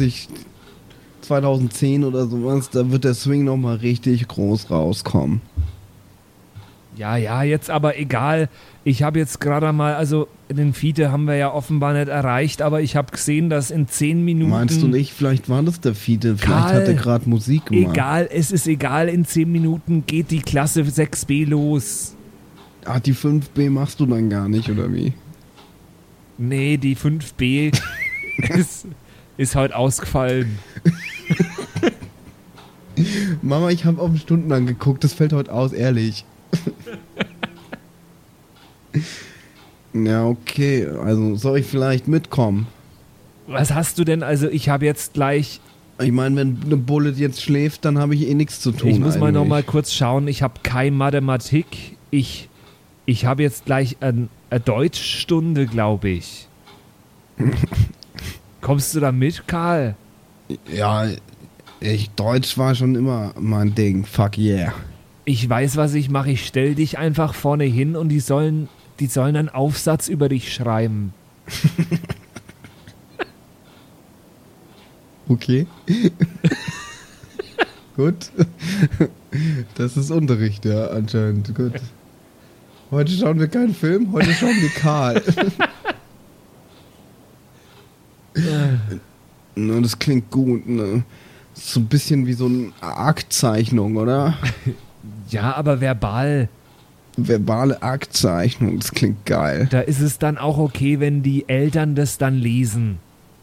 2010 oder sowas, da wird der Swing nochmal richtig groß rauskommen. Ja, jetzt aber egal. Ich habe jetzt gerade mal, also den Fiete haben wir ja offenbar nicht erreicht, aber ich habe gesehen, dass in 10 Minuten... Meinst du nicht, vielleicht war das der Fiete, vielleicht Karl, hat er gerade Musik gemacht. Egal, es ist egal, in 10 Minuten geht die Klasse 6b los. Ah, die 5B machst du dann gar nicht, oder wie? Nee, die 5b ist heute ausgefallen. Mama, ich habe auf den Stundenplan geguckt, das fällt heute aus, ehrlich. Ja, okay, also soll ich vielleicht mitkommen? Was hast du denn? Also ich habe jetzt gleich... Ich meine, wenn eine Bullet jetzt schläft, dann habe ich eh nichts zu tun. Ich muss mal eigentlich. noch mal kurz schauen. Ich habe keine Mathematik. Ich habe jetzt gleich eine Deutschstunde, glaube ich. Kommst du da mit, Karl? Ja, Deutsch war schon immer mein Ding. Fuck yeah. Ich weiß, was ich mache. Ich stell dich einfach vorne hin und die sollen einen Aufsatz über dich schreiben. Okay. Gut. Das ist Unterricht, ja, anscheinend. Gut. Heute schauen wir keinen Film, heute schauen wir Karl. Na, das klingt gut, ne? So ein bisschen wie so eine Aktzeichnung, oder? Ja, aber verbal. Verbale Aktzeichnung, das klingt geil. Da ist es dann auch okay, wenn die Eltern das dann lesen.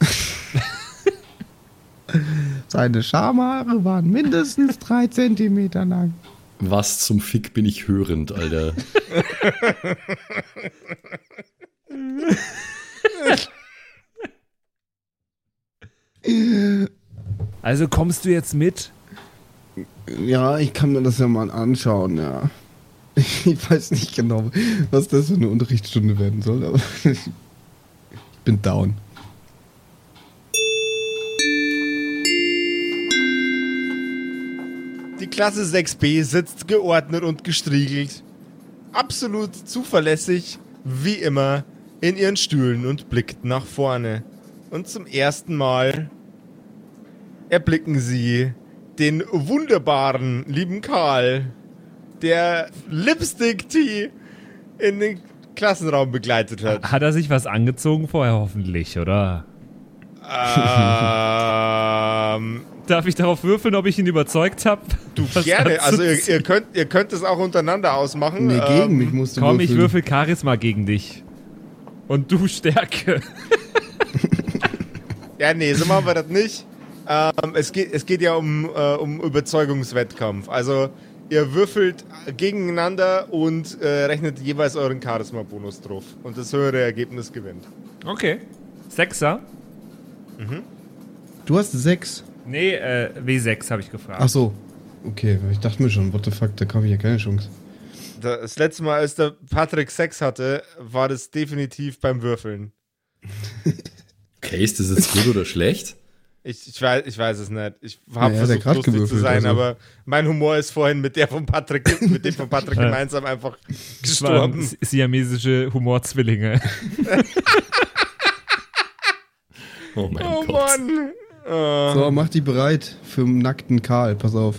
Seine Schamhaare waren mindestens 3 Zentimeter lang. Was zum Fick bin ich hörend, Alter. Also kommst du jetzt mit? Ja, ich kann mir das ja mal anschauen, ja. Ich weiß nicht genau, was das für eine Unterrichtsstunde werden soll, aber ich bin down. Die Klasse 6b sitzt geordnet und gestriegelt, absolut zuverlässig, wie immer, in ihren Stühlen und blickt nach vorne. Und zum ersten Mal erblicken sie den wunderbaren, lieben Karl, der Lipstick-Tee in den Klassenraum begleitet hat. Hat er sich was angezogen vorher hoffentlich, oder? Darf ich darauf würfeln, ob ich ihn überzeugt habe? Du, gerne. Also ihr könnt es auch untereinander ausmachen. Nee, gegen mich musst du Komm, würfeln. ich würfel Charisma gegen dich. Und du Stärke. Ja, nee, so machen wir das nicht. Es geht ja um Überzeugungswettkampf. Also ihr würfelt gegeneinander und rechnet jeweils euren Charisma-Bonus drauf. Und das höhere Ergebnis gewinnt. Okay. 6er? Du hast 6. Nee, W6 habe ich gefragt. Ach so. Okay, ich dachte mir schon, what the fuck, da habe ich ja keine Chance. Das letzte Mal, als der Patrick Sex hatte, war das definitiv beim Würfeln. Okay, ist das jetzt gut oder schlecht? Ich weiß es nicht. Ich habe Naja, der versucht, hat lustig zu gewürfelt, sein, also. aber mein Humor ist vorhin mit dem von Patrick gemeinsam einfach Das waren gestorben. siamesische Humorzwillinge. Oh mein Oh Gott. Mann. So, mach die bereit für den nackten Karl, pass auf.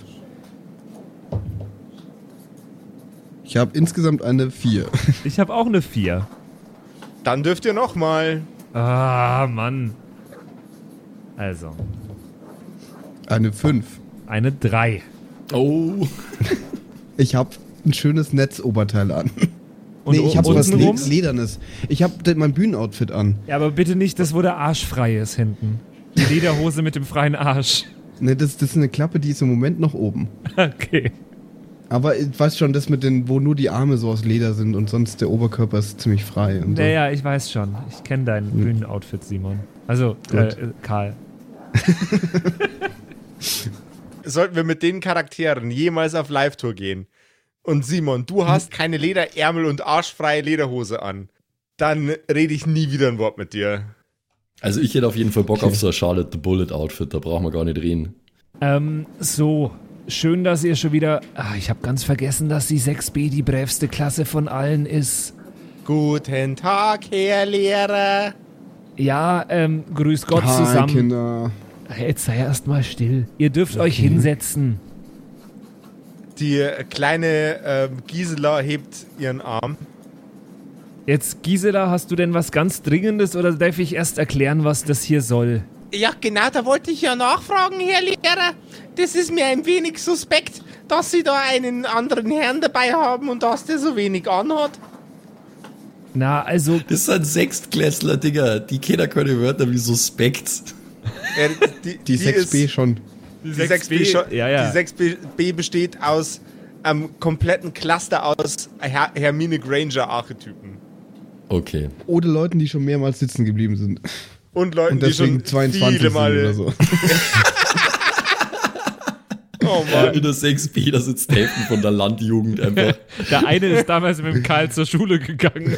Ich habe insgesamt eine 4. Ich habe auch eine 4. Dann dürft ihr nochmal. Ah, Mann. Also, Eine 5. eine 3. Oh. Ich habe ein schönes Netzoberteil an. Und Nee, ich habe was untenrum? Ledernes. Ich habe mein Bühnenoutfit an. Ja, aber bitte nicht das, wo der Arsch frei ist hinten. Die Lederhose mit dem freien Arsch. Ne, das ist eine Klappe, die ist im Moment noch oben. Okay. Aber ich weiß schon, das mit den, wo nur die Arme so aus Leder sind und sonst der Oberkörper ist ziemlich frei. Und so. Naja, ich weiß schon. Ich kenne dein Bühnenoutfit, Simon. Also, Gut. Karl. Sollten wir mit den Charakteren jemals auf Live-Tour gehen und Simon, du hast keine Lederärmel und arschfreie Lederhose an, dann rede ich nie wieder ein Wort mit dir. Also ich hätte auf jeden Fall Bock auf so ein Charlotte the Bullet Outfit, da brauchen wir gar nicht reden. So. Schön, dass ihr schon wieder... ich habe ganz vergessen, dass die 6b die brävste Klasse von allen ist. Guten Tag, Herr Lehrer. Ja, grüß Gott Hi, zusammen. Kinder. Jetzt sei erst mal still. Ihr dürft euch hinsetzen. Die kleine Gisela hebt ihren Arm. Jetzt, Gisela, hast du denn was ganz Dringendes oder darf ich erst erklären, was das hier soll? Ja, genau, da wollte ich ja nachfragen, Herr Lehrer. Das ist mir ein wenig suspekt, dass Sie da einen anderen Herrn dabei haben und dass der so wenig anhat. Na, also, Das sind Sechstklässler, Digga. Die kennen keine Wörter wie suspekt. Die 6B schon. Die 6B, ja. Die 6B besteht aus einem kompletten Cluster aus Hermine Granger-Archetypen. Okay. Oder Leuten, die schon mehrmals sitzen geblieben sind. Und Leuten, Und die schon deswegen 22 viele sind Male... oder so. Oh Mann. In der 6B, da sitzt Hälften von der Landjugend einfach. der eine ist damals mit dem Karl zur Schule gegangen.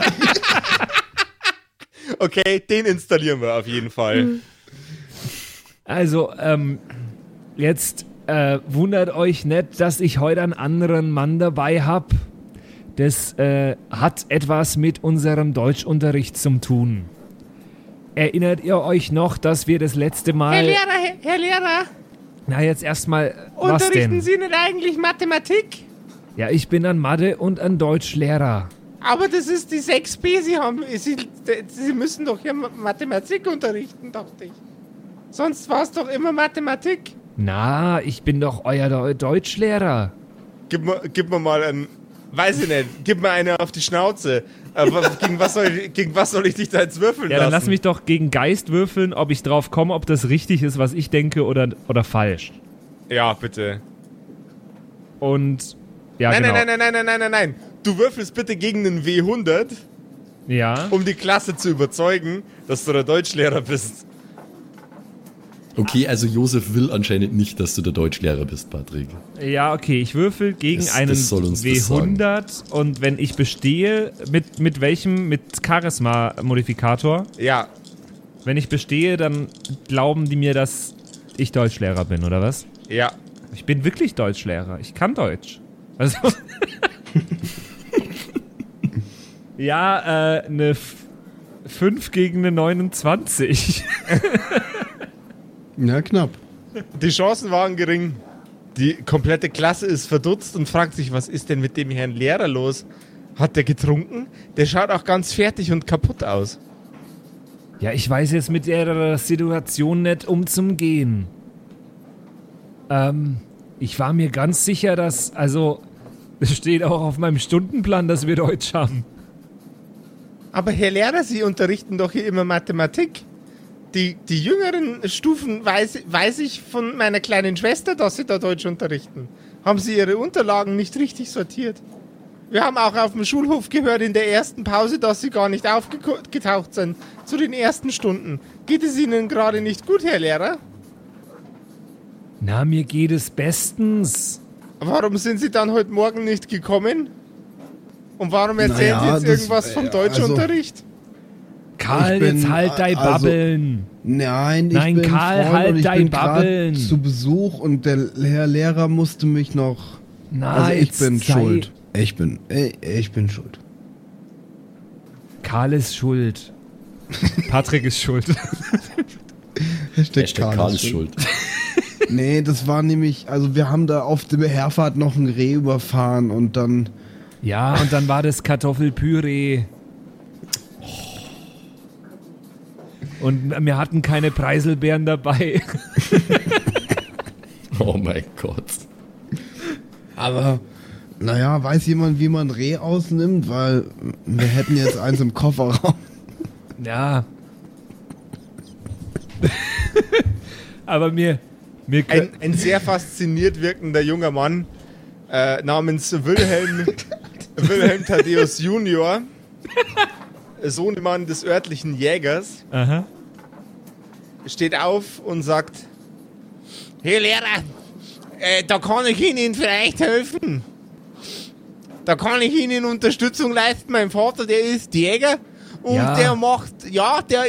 Okay, den installieren wir auf jeden Fall. Also, jetzt wundert euch nicht, dass ich heute einen anderen Mann dabei habe. Das hat etwas mit unserem Deutschunterricht zu tun. Erinnert ihr euch noch, dass wir das letzte Mal... Herr Lehrer, Na, jetzt erstmal, was unterrichten denn? Sie nicht eigentlich Mathematik? Ja, ich bin ein Mathe- und ein Deutschlehrer. Aber das ist die 6b, Sie müssen doch hier Mathematik unterrichten, dachte ich. Sonst war es doch immer Mathematik. Na, ich bin doch euer Deutschlehrer. Gib mir mal einen... Weiß ich nicht. Gib mir eine auf die Schnauze. Aber gegen was soll ich dich da jetzt würfeln Ja, lassen? dann lass mich doch gegen Geist würfeln, ob ich drauf komme, ob das richtig ist, was ich denke oder falsch. Ja, bitte. Und, ja, Nein, nein. Du würfelst bitte gegen einen W100, Ja. um die Klasse zu überzeugen, dass du der Deutschlehrer bist. Okay, also Josef will anscheinend nicht, dass du der Deutschlehrer bist, Patrick. Ja, okay, ich würfel gegen Das einen soll uns das W100 und wenn ich bestehe, mit welchem? Mit Charisma-Modifikator? Ja, Wenn ich bestehe, dann glauben die mir, dass ich Deutschlehrer bin, oder was? ja. Ich bin wirklich Deutschlehrer. Ich kann Deutsch. Also. Ja, eine 5 gegen eine 29. Ja, knapp. Die Chancen waren gering. Die komplette Klasse ist verdutzt und fragt sich, was ist denn mit dem Herrn Lehrer los? Hat der getrunken? Der schaut auch ganz fertig und kaputt aus. Ja, ich weiß jetzt mit der Situation nicht umzugehen. Ich war mir ganz sicher, es steht auch auf meinem Stundenplan, dass wir Deutsch haben. Aber Herr Lehrer, Sie unterrichten doch hier immer Mathematik. Die jüngeren Stufen weiß ich von meiner kleinen Schwester, dass Sie da Deutsch unterrichten. Haben Sie Ihre Unterlagen nicht richtig sortiert? Wir haben auch auf dem Schulhof gehört in der ersten Pause, dass Sie gar nicht aufgetaucht sind zu den ersten Stunden. Geht es Ihnen gerade nicht gut, Herr Lehrer? Na, mir geht es bestens. Warum sind Sie dann heute Morgen nicht gekommen? Und warum erzählen Sie jetzt irgendwas vom Deutschunterricht? Karl, jetzt halt dein Babbeln. Nein, ich bin Karl, Freund halt und ich dein bin Babbeln. zu Besuch und der Herr Lehrer musste mich noch... Na, also ich bin jetzt sei- schuld. Ich bin schuld. Karl ist schuld. Patrick ist schuld. Hashtag Karl ist schuld. Nee, das war nämlich, also wir haben da auf der Herfahrt noch ein Reh überfahren und dann... Ja, und dann war das Kartoffelpüree. Und wir hatten keine Preiselbeeren dabei. Oh mein Gott. Aber, naja, weiß jemand, wie man Reh ausnimmt? Weil wir hätten jetzt eins im Kofferraum. Ja. Aber mir Ein sehr fasziniert wirkender junger Mann namens Wilhelm Thaddeus Junior, Sohnemann des örtlichen Jägers, Aha. steht auf und sagt: Herr Lehrer, da kann ich Ihnen vielleicht helfen. Da kann ich Ihnen Unterstützung leisten. Mein Vater, der ist Jäger und Ja. der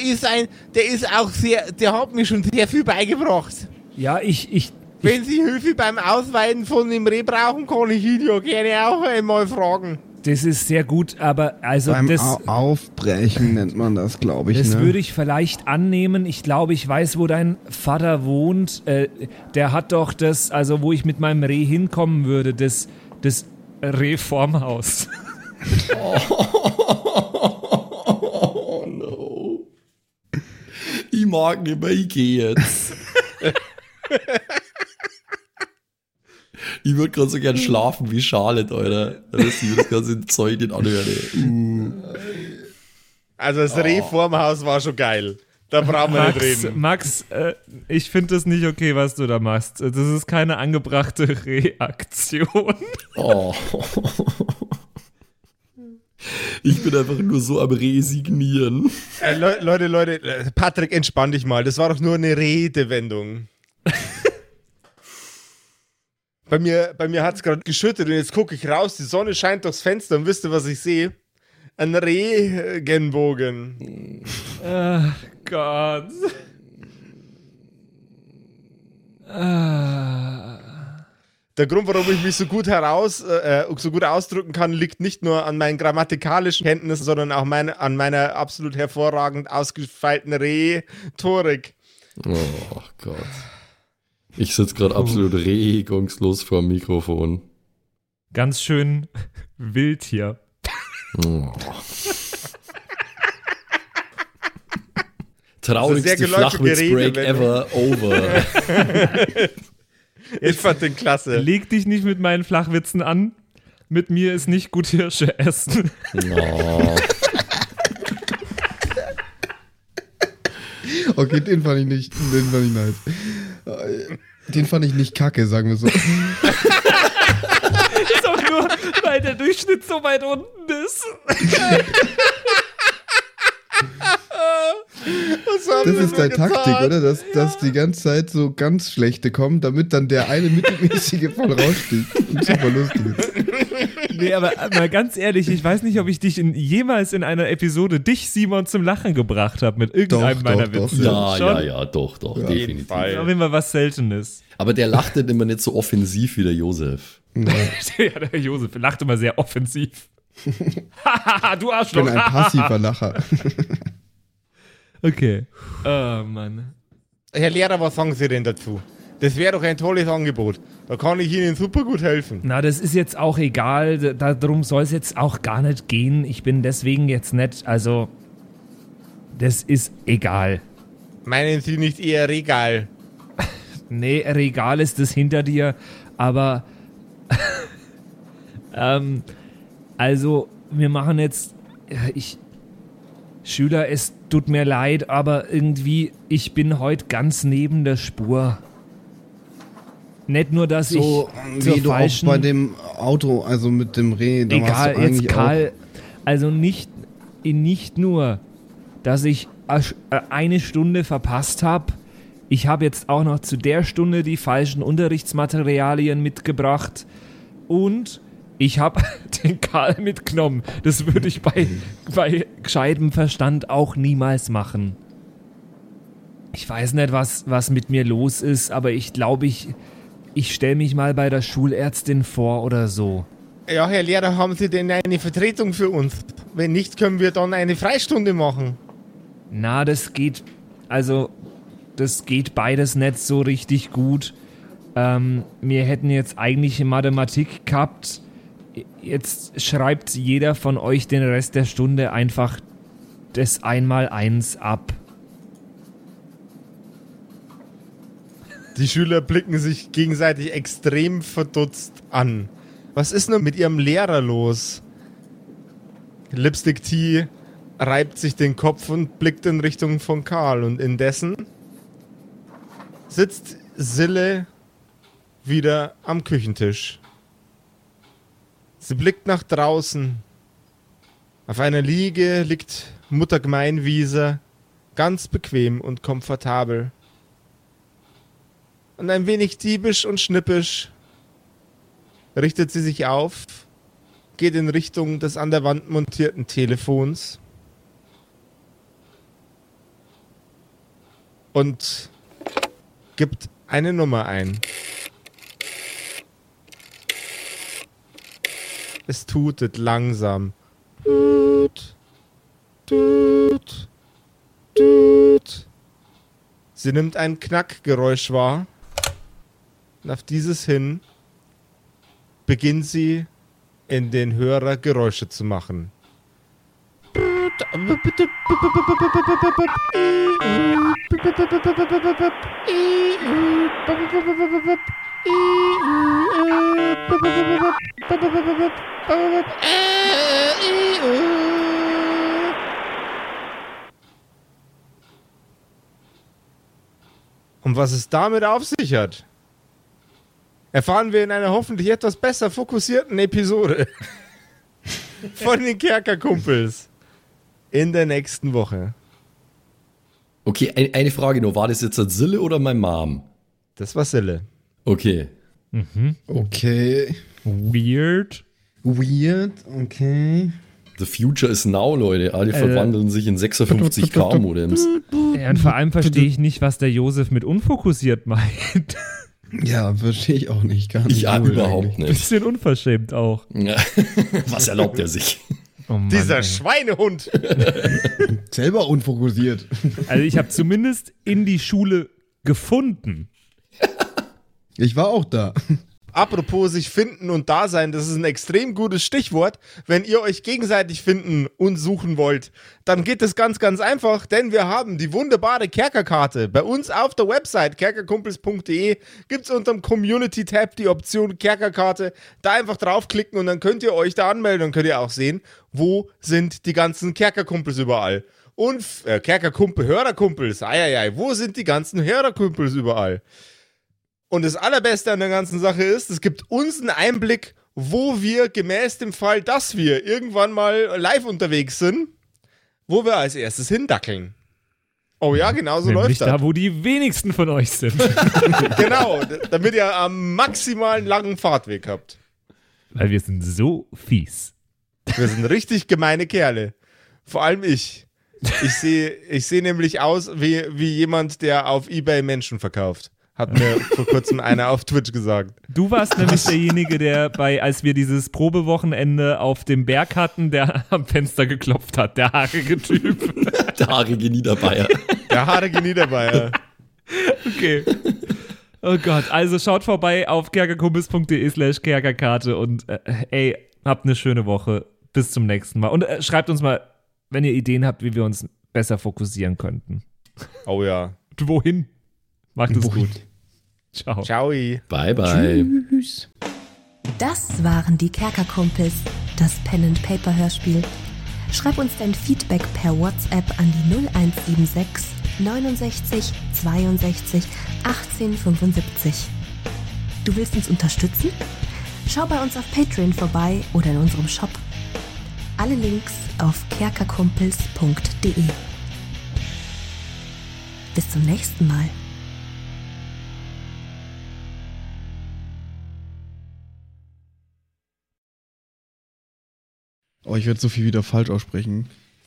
hat mir schon sehr viel beigebracht. Ja, Wenn Sie Hilfe beim Ausweiden von dem Reh brauchen, kann ich ihn ja gerne auch einmal fragen. das ist sehr gut, aber also Beim das Aufbrechen nennt man das, glaube ich. Das ne? würde ich vielleicht annehmen. Ich glaube, ich weiß, wo dein Vater wohnt. Der hat doch das, also wo ich mit meinem Reh hinkommen würde, das Rehformhaus. Oh no. Ich mag nicht mehr, ich gehe jetzt. Ich würde gerade so gern schlafen wie Charlotte, Alter. Dass ich das ganze Zeug nicht anhöre. Also das Rehformhaus war schon geil. Da brauchen wir nicht reden. Max, ich finde das nicht okay, was du da machst. Das ist keine angebrachte Reaktion. Oh. Ich bin einfach nur so am Resignieren. Leute, Patrick, entspann dich mal. Das war doch nur eine Redewendung. Bei mir hat es gerade geschüttet und jetzt gucke ich raus, die Sonne scheint durchs Fenster und wisst ihr, was ich sehe? Ein Regenbogen. Ach Gott. Der Grund, warum ich mich so gut ausdrücken kann, liegt nicht nur an meinen grammatikalischen Kenntnissen, sondern auch an meiner absolut hervorragend ausgefeilten Rhetorik. Oh Gott. Ich sitze gerade absolut regungslos vor dem Mikrofon. Ganz schön wild hier. Oh. Traurigste sehr geläufige Flachwitz-Break ever over. Ich fand den klasse. Leg dich nicht mit meinen Flachwitzen an. Mit mir ist nicht gut Hirsche essen. Oh. Okay, den fand ich nice. Den fand ich nicht kacke, sagen wir so. Ist auch nur, weil der Durchschnitt so weit unten ist. Das ist deine Taktik, oder? Dass die ganze Zeit so ganz schlechte kommen, damit dann der eine mittelmäßige voll raussticht und super lustig ist. Nee, aber mal ganz ehrlich, ich weiß nicht, ob ich jemals in einer Episode Simon, zum Lachen gebracht habe mit irgendeinem meiner doch, Witze. Ja, Schon? ja, doch, Auf definitiv. Auf jeden Fall was Seltenes. Aber der lacht dann immer nicht so offensiv wie der Josef. Ja, der Josef lacht immer sehr offensiv. Haha, du Ich Arschloch. bin ein passiver Lacher. Okay. Oh, Mann. Herr Lehrer, was sagen Sie denn dazu? Das wäre doch ein tolles Angebot. Da kann ich Ihnen super gut helfen. Na, das ist jetzt auch egal. Darum soll es jetzt auch gar nicht gehen. Ich bin deswegen jetzt nicht, also, das ist egal. Meinen Sie nicht eher Regal? Nee, Regal ist es hinter dir, aber also wir machen jetzt, Schüler, es tut mir leid, aber irgendwie, ich bin heute ganz neben der Spur. Nicht nur, dass So ich wie du auch falschen, bei dem Auto, also mit dem Reh, da warst egal, du jetzt eigentlich Karl, also nicht nur, dass ich eine Stunde verpasst habe, ich habe jetzt auch noch zu der Stunde die falschen Unterrichtsmaterialien mitgebracht und ich habe den Karl mitgenommen. Das würde ich bei gescheitem Verstand auch niemals machen. Ich weiß nicht, was mit mir los ist, aber ich glaube, ich stelle mich mal bei der Schulärztin vor oder so. Ja, Herr Lehrer, haben Sie denn eine Vertretung für uns? Wenn nicht, können wir dann eine Freistunde machen. Na, das geht beides nicht so richtig gut. Wir hätten jetzt eigentlich Mathematik gehabt. Jetzt schreibt jeder von euch den Rest der Stunde einfach das 1x1 ab. Die Schüler blicken sich gegenseitig extrem verdutzt an. Was ist nur mit ihrem Lehrer los? Lipstick T reibt sich den Kopf und blickt in Richtung von Karl. Und indessen sitzt Sille wieder am Küchentisch. Sie blickt nach draußen. Auf einer Liege liegt Mutter Gemeinwiese, ganz bequem und komfortabel. Und ein wenig diebisch und schnippisch richtet sie sich auf, geht in Richtung des an der Wand montierten Telefons und gibt eine Nummer ein. Es tutet langsam. Tut, tut, tut. Sie nimmt ein Knackgeräusch wahr. Und auf dieses hin beginnt sie in den Hörer Geräusche zu machen. Und was es damit auf sich hat, erfahren wir in einer hoffentlich etwas besser fokussierten Episode von den Kerkerkumpels in der nächsten Woche. Okay, eine Frage noch. War das jetzt Sille oder mein Mom? Das war Sille. Okay. Okay. Weird. Okay. The future is now, Leute. Alle verwandeln sich in 56K-Modems. Ja, und vor allem verstehe ich nicht, was der Josef mit unfokussiert meint. Ja, verstehe ich auch nicht. Gar nicht. Ich überhaupt nicht. Bisschen unverschämt auch. Ja. Was erlaubt er sich? Oh Mann, Dieser ey. Schweinehund. Selber unfokussiert. Also ich habe zumindest in die Schule gefunden. Ich war auch da. Apropos sich finden und da sein, das ist ein extrem gutes Stichwort. Wenn ihr euch gegenseitig finden und suchen wollt, dann geht es ganz, ganz einfach, denn wir haben die wunderbare Kerkerkarte. Bei uns auf der Website kerkerkumpels.de gibt es unter dem Community-Tab die Option Kerkerkarte. Da einfach draufklicken und dann könnt ihr euch da anmelden und könnt ihr auch sehen, wo sind die ganzen Kerkerkumpels überall. Und Kerkerkumpel, Hörerkumpels, wo sind die ganzen Hörerkumpels überall? Und das Allerbeste an der ganzen Sache ist, es gibt uns einen Einblick, wo wir gemäß dem Fall, dass wir irgendwann mal live unterwegs sind, wo wir als erstes hindackeln. Oh ja, genau so Nämlich läuft das. da, wo die wenigsten von euch sind. Genau, damit ihr am maximalen langen Fahrtweg habt. Weil wir sind so fies. Wir sind richtig gemeine Kerle. Vor allem ich. Ich sehe nämlich aus wie jemand, der auf eBay Menschen verkauft. Hat mir vor kurzem einer auf Twitch gesagt. Du warst nämlich derjenige, der als wir dieses Probewochenende auf dem Berg hatten, der am Fenster geklopft hat. Der haarige Typ. Der haarige Niederbayer. Der haarige Niederbayer. Okay. Oh Gott, also schaut vorbei auf kerkerkumpels.de/kerkerkarte und habt eine schöne Woche. Bis zum nächsten Mal. Und schreibt uns mal, wenn ihr Ideen habt, wie wir uns besser fokussieren könnten. Oh ja. Wohin? Macht es gut. Ciao. Ciao. Bye, bye. Tschüss. Das waren die Kerkerkumpels, das Pen-and-Paper-Hörspiel. Schreib uns dein Feedback per WhatsApp an die 0176 69 62 18 75. Du willst uns unterstützen? Schau bei uns auf Patreon vorbei oder in unserem Shop. Alle Links auf kerkerkumpels.de. Bis zum nächsten Mal. Oh, ich werde so viel wieder falsch aussprechen.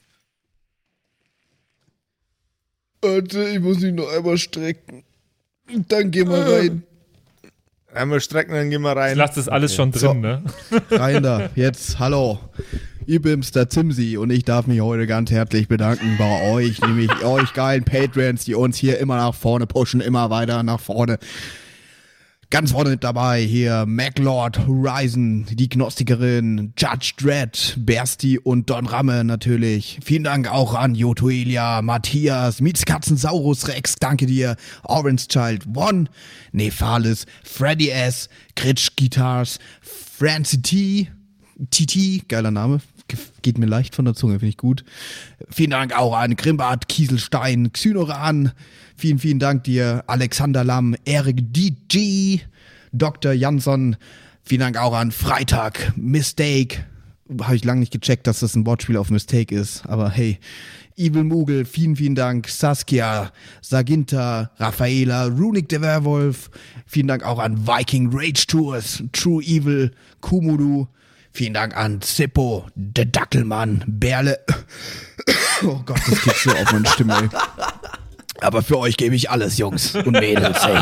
Warte, ich muss mich noch einmal strecken. Dann gehen wir rein. Einmal strecken, dann gehen wir Ich rein. lasse das alles schon drin, So. ne? Rein da, jetzt, hallo. Ich bin's, der Zimsi, und ich darf mich heute ganz herzlich bedanken bei euch, nämlich euch geilen Patreons, die uns hier immer nach vorne pushen, immer weiter nach vorne. Ganz vorne mit dabei hier MacLord, Horizon, die Gnostikerin, Judge Dredd, Bersti und Don Ramme natürlich. Vielen Dank auch an Jotoelia, Matthias, Mietskatzensaurus Rex, danke dir, Orange Child One, Nephalis, Freddy S, Gritsch Guitars, Francie T, TT, geiler Name, geht mir leicht von der Zunge, finde ich gut. Vielen Dank auch an Grimbart, Kieselstein, Xynoran, vielen, vielen Dank dir, Alexander Lamm, Erik DG, Dr. Jansson, vielen Dank auch an Freitag, Mistake, habe ich lange nicht gecheckt, dass das ein Wortspiel auf Mistake ist, aber hey, Evil Mugel, vielen, vielen Dank, Saskia, Saginta, Raffaela, Runic der Werwolf, vielen Dank auch an Viking Rage Tours, True Evil, Kumudu, vielen Dank an Zippo, der Dackelmann, Berle, oh Gott, das geht so auf meine Stimme, ey. Aber für euch gebe ich alles, Jungs und Mädels, hey.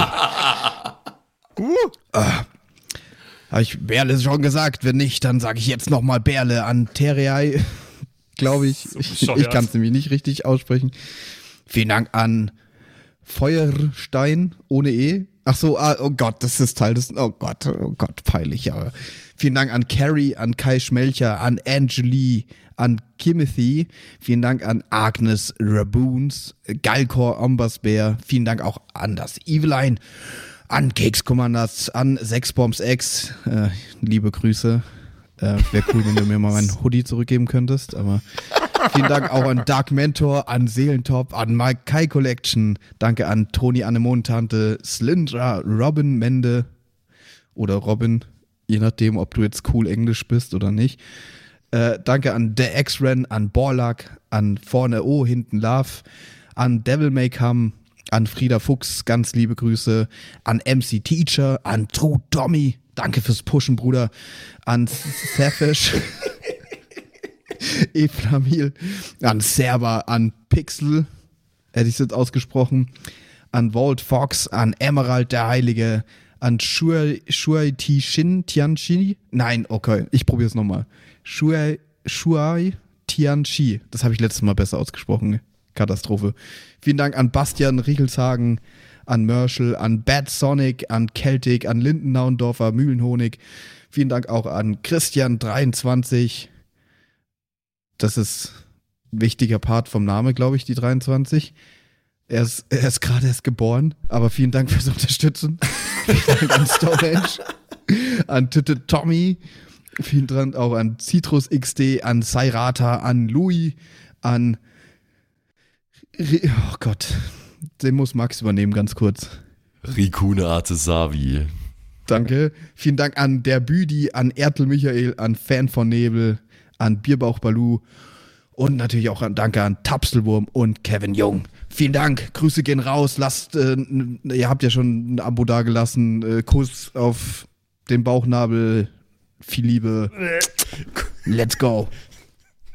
Habe ich Berle schon gesagt? Wenn nicht, dann sage ich jetzt nochmal Berle an Terrei, glaube ich. Ich kann es nämlich nicht richtig aussprechen. Vielen Dank an Feuerstein ohne E. Ach so, oh Gott, das ist Teil des, oh Gott, peinlich, aber. Vielen Dank an Carrie, an Kai Schmelcher, an Angeli, an Kimothy. Vielen Dank an Agnes Raboons, Galkor Ombasbär. Vielen Dank auch an das Eveline, an Keks Commanders, an Sexbombs X. Liebe Grüße. Wäre cool, wenn du mir mal meinen Hoodie zurückgeben könntest, aber vielen Dank auch an Dark Mentor, an Seelentop, an Mike Kai Collection. Danke an Toni Anemontante, Slyndra, Robin Mende oder Robin, je nachdem, ob du jetzt cool Englisch bist oder nicht. Danke an The X-Ren, an Borlak, an Vorne O, Hinten Love, an Devil May Come, an Frieda Fuchs, ganz liebe Grüße, an MC Teacher, an True Tommy, danke fürs Pushen, Bruder, an Safish, Eflamil, an Server, an Pixel, hätte ich es jetzt ausgesprochen, an Walt Fox, an Emerald der Heilige, an Shuai Shin Tianchi. Nein, okay, ich probiere es nochmal. Shuai Tianchi. Das habe ich letztes Mal besser ausgesprochen. Katastrophe. Vielen Dank an Bastian Riechelshagen, an Merschel, an Bad Sonic, an Celtic, an Lindennaundorfer, Mühlenhonig. Vielen Dank auch an Christian23. Das ist ein wichtiger Part vom Namen, glaube ich, die 23. Er ist gerade erst geboren, aber vielen Dank fürs Unterstützen. Vielen Dank an Storage, an Titte Tommy, vielen Dank auch an Citrus XD, an Sairata, an Louis, an oh Gott, den muss Max übernehmen, ganz kurz. Rikune Artesavi. Danke. Vielen Dank an der Büdi, an Ertel Michael, an Fan von Nebel, an Bierbauch Balu und natürlich auch Danke an Tapselwurm und Kevin Jung. Vielen Dank, Grüße gehen raus, ihr habt ja schon ein Abo dagelassen, Kuss auf den Bauchnabel, viel Liebe, let's go.